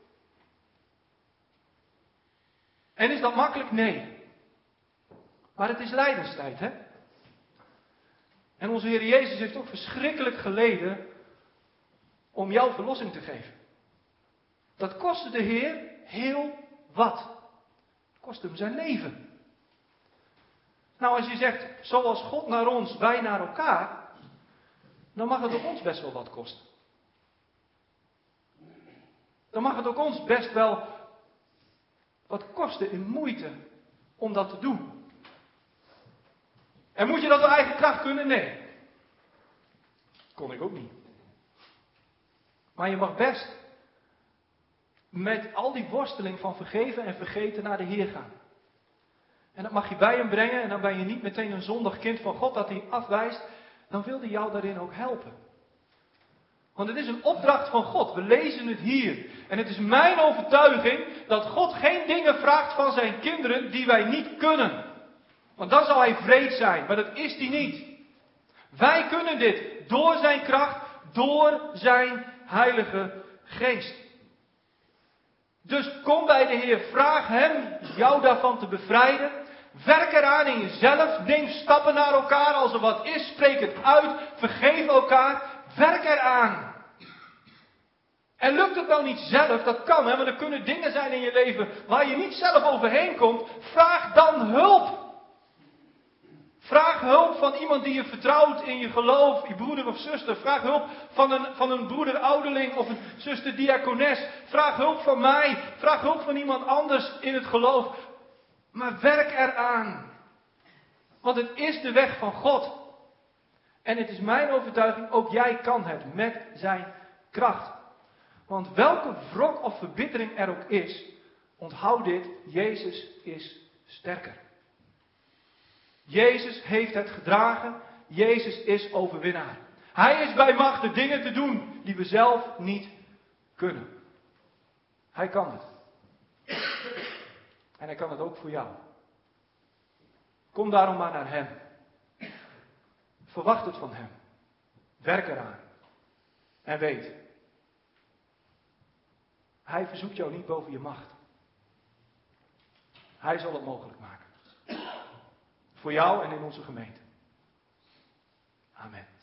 En is dat makkelijk? Nee. Maar het is lijdenstijd, hè? En onze Heer Jezus heeft ook verschrikkelijk geleden om jou verlossing te geven. Dat kostte de Heer heel wat. Het kostte hem zijn leven. Nou, als je zegt, zoals God naar ons, wij naar elkaar, dan mag het ook ons best wel wat kosten. Dan mag het ook ons best wel wat kosten in moeite om dat te doen. En moet je dat door eigen kracht kunnen? Nee. Kon ik ook niet. Maar je mag best met al die worsteling van vergeven en vergeten naar de Heer gaan. En dat mag je bij hem brengen en dan ben je niet meteen een zondig kind van God dat hij afwijst. Dan wil hij jou daarin ook helpen. Want het is een opdracht van God. We lezen het hier. En het is mijn overtuiging dat God geen dingen vraagt van zijn kinderen die wij niet kunnen. Want dan zou hij wreed zijn, maar dat is hij niet. Wij kunnen dit door zijn kracht, door zijn Heilige Geest. Dus kom bij de Heer, vraag hem jou daarvan te bevrijden. Werk eraan in jezelf, neem stappen naar elkaar. Als er wat is, spreek het uit, vergeef elkaar, werk eraan. En lukt het nou niet zelf, dat kan, hè, want er kunnen dingen zijn in je leven waar je niet zelf overheen komt. Vraag dan hulp. Vraag hulp van iemand die je vertrouwt in je geloof, je broeder of zuster. Vraag hulp van een broeder ouderling of een zuster diakones. Vraag hulp van mij. Vraag hulp van iemand anders in het geloof. Maar werk eraan. Want het is de weg van God. En het is mijn overtuiging, ook jij kan het met zijn kracht. Want welke wrok of verbittering er ook is, onthoud dit, Jezus is sterker. Jezus heeft het gedragen, Jezus is overwinnaar. Hij is bij macht de dingen te doen die we zelf niet kunnen. Hij kan het. En hij kan het ook voor jou. Kom daarom maar naar hem. Verwacht het van hem. Werk eraan. En weet, hij verzoekt jou niet boven je macht. Hij zal het mogelijk maken. Voor jou en in onze gemeente. Amen.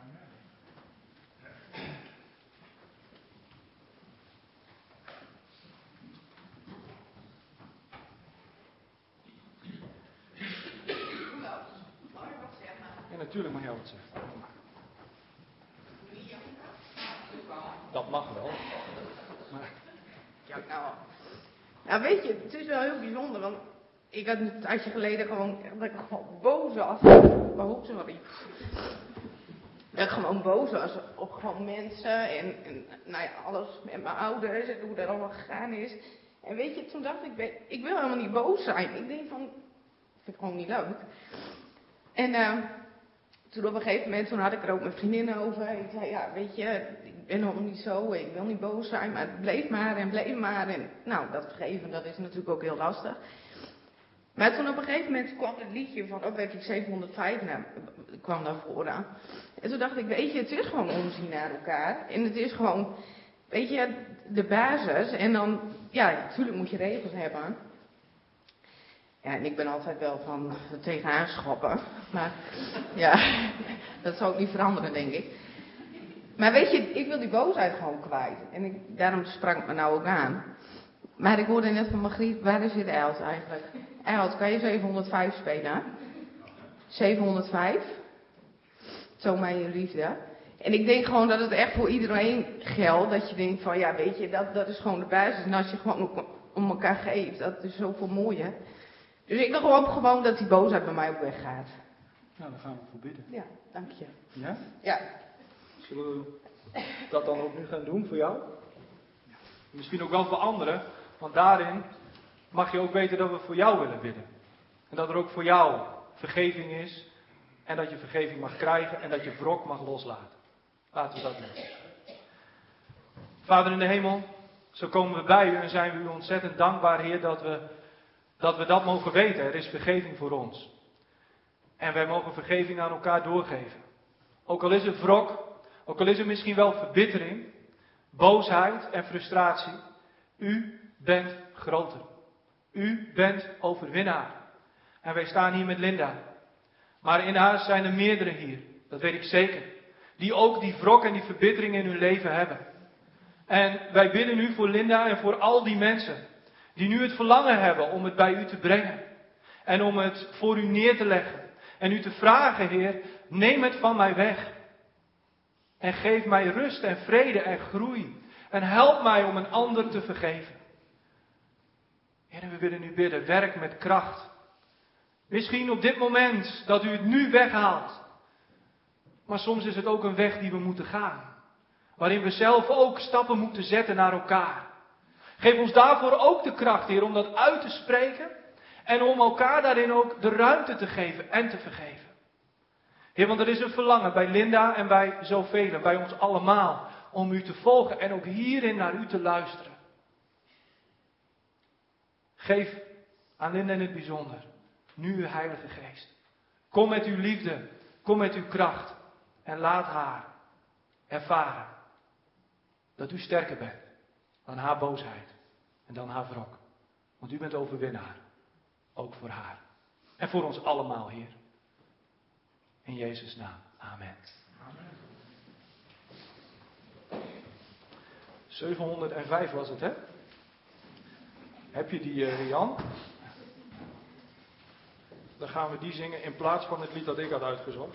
Ja, natuurlijk mag jij wat zeggen. Dat mag wel. Maar... Ja, nou weet je, het is wel heel bijzonder, want ik had een tijdje geleden gewoon boos was. Oh, sorry. Dat ik gewoon boos was op gewoon mensen en nou ja, alles met mijn ouders en hoe dat allemaal gegaan is. En weet je, toen dacht ik wil helemaal niet boos zijn. Ik denk van, vind ik gewoon niet leuk. En toen op een gegeven moment, toen had ik er ook met vriendinnen over. Ik zei, ja, weet je, ik ben nog niet zo, ik wil niet boos zijn, maar het bleef maar en bleef maar. En nou, dat vergeven, dat is natuurlijk ook heel lastig. Maar toen op een gegeven moment kwam het liedje van Opwekking 705 kwam naar voren. En toen dacht ik, weet je, het is gewoon omzien naar elkaar. En het is gewoon, weet je, de basis. En dan, ja, natuurlijk moet je regels hebben. Ja, en ik ben altijd wel van er tegenaan schoppen. Maar ja, dat zal ook niet veranderen, denk ik. Maar weet je, ik wil die boosheid gewoon kwijt. En daarom sprak ik me nou ook aan. Maar ik hoorde net van Margriet, waar is dit Els eigenlijk? Els, kan je 705 spelen? 705? Zo mijn je liefde. En ik denk gewoon dat het echt voor iedereen geldt. Dat je denkt van, ja, weet je, dat is gewoon de basis. En als je gewoon om elkaar geeft, dat is zoveel mooier. Dus ik wil gewoon dat die boosheid bij mij ook weggaat. Nou, daar gaan we voor bidden. Ja, dank je. Ja? Ja. Zullen we dat dan ook nu gaan doen voor jou? Misschien ook wel voor anderen, want daarin mag je ook weten dat we voor jou willen bidden. En dat er ook voor jou vergeving is. En dat je vergeving mag krijgen en dat je wrok mag loslaten. Laten we dat doen. Vader in de hemel, zo komen we bij u en zijn we u ontzettend dankbaar, Heer, dat we dat mogen weten. Er is vergeving voor ons. En wij mogen vergeving aan elkaar doorgeven. Ook al is er wrok, ook al is er misschien wel verbittering, boosheid en frustratie. U bent groter. U bent overwinnaar. En wij staan hier met Linda. Maar in haar zijn er meerdere hier, dat weet ik zeker, die ook die wrok en die verbittering in hun leven hebben. En wij bidden nu voor Linda en voor al die mensen die nu het verlangen hebben om het bij u te brengen. En om het voor u neer te leggen. En u te vragen, Heer, neem het van mij weg. En geef mij rust en vrede en groei. En help mij om een ander te vergeven. Heer, we willen u bidden, werk met kracht. Misschien op dit moment dat u het nu weghaalt. Maar soms is het ook een weg die we moeten gaan. Waarin we zelf ook stappen moeten zetten naar elkaar. Geef ons daarvoor ook de kracht, Heer, om dat uit te spreken. En om elkaar daarin ook de ruimte te geven en te vergeven. Heer, want er is een verlangen bij Linda en bij zoveel, bij ons allemaal, om u te volgen en ook hierin naar u te luisteren. Geef aan Linda in het bijzonder nu uw Heilige Geest. Kom met uw liefde, kom met uw kracht en laat haar ervaren dat u sterker bent dan haar boosheid en dan haar wrok. Want u bent overwinnaar, ook voor haar en voor ons allemaal, Heer. In Jezus' naam. Amen. 705 was het, hè? Heb je die, Rian? Dan gaan we die zingen in plaats van het lied dat ik had uitgezocht.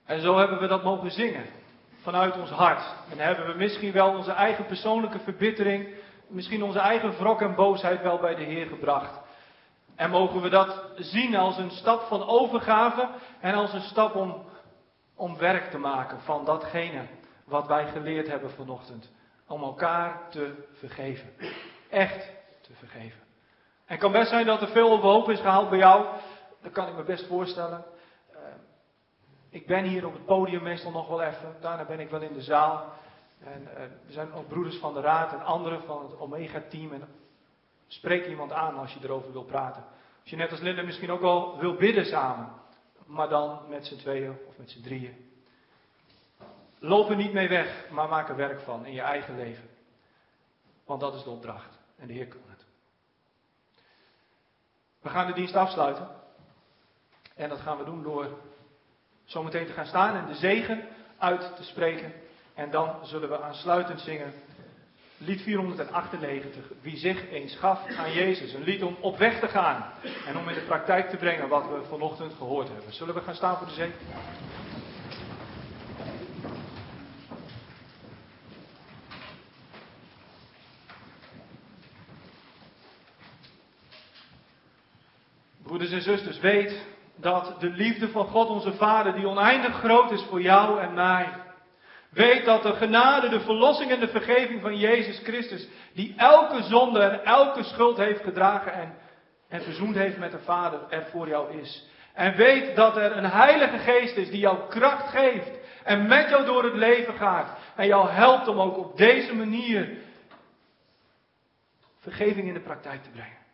En zo hebben we dat mogen zingen. Vanuit ons hart. En hebben we misschien wel onze eigen persoonlijke verbittering. Misschien onze eigen wrok en boosheid wel bij de Heer gebracht. En mogen we dat zien als een stap van overgave. En als een stap om werk te maken van datgene wat wij geleerd hebben vanochtend. Om elkaar te vergeven. Echt te vergeven. En het kan best zijn dat er veel overhoop is gehaald bij jou. Dat kan ik me best voorstellen. Ik ben hier op het podium meestal nog wel even. Daarna ben ik wel in de zaal. En er zijn ook broeders van de raad en anderen van het Omega-team. En spreek iemand aan als je erover wil praten. Als je net als Linda misschien ook wel wil bidden samen. Maar dan met z'n tweeën of met z'n drieën. Loop er niet mee weg, maar maak er werk van in je eigen leven. Want dat is de opdracht. En de Heer kan het. We gaan de dienst afsluiten. En dat gaan we doen door zometeen te gaan staan en de zegen uit te spreken. En dan zullen we aansluitend zingen lied 498. Wie zich eens gaf aan Jezus. Een lied om op weg te gaan. En om in de praktijk te brengen wat we vanochtend gehoord hebben. Zullen we gaan staan voor de zegen? Broeders en zusters, weet dat de liefde van God onze Vader, die oneindig groot is voor jou en mij. Weet dat de genade, de verlossing en de vergeving van Jezus Christus, die elke zonde en elke schuld heeft gedragen en verzoend heeft met de Vader, er voor jou is. En weet dat er een Heilige Geest is die jou kracht geeft en met jou door het leven gaat. En jou helpt om ook op deze manier vergeving in de praktijk te brengen.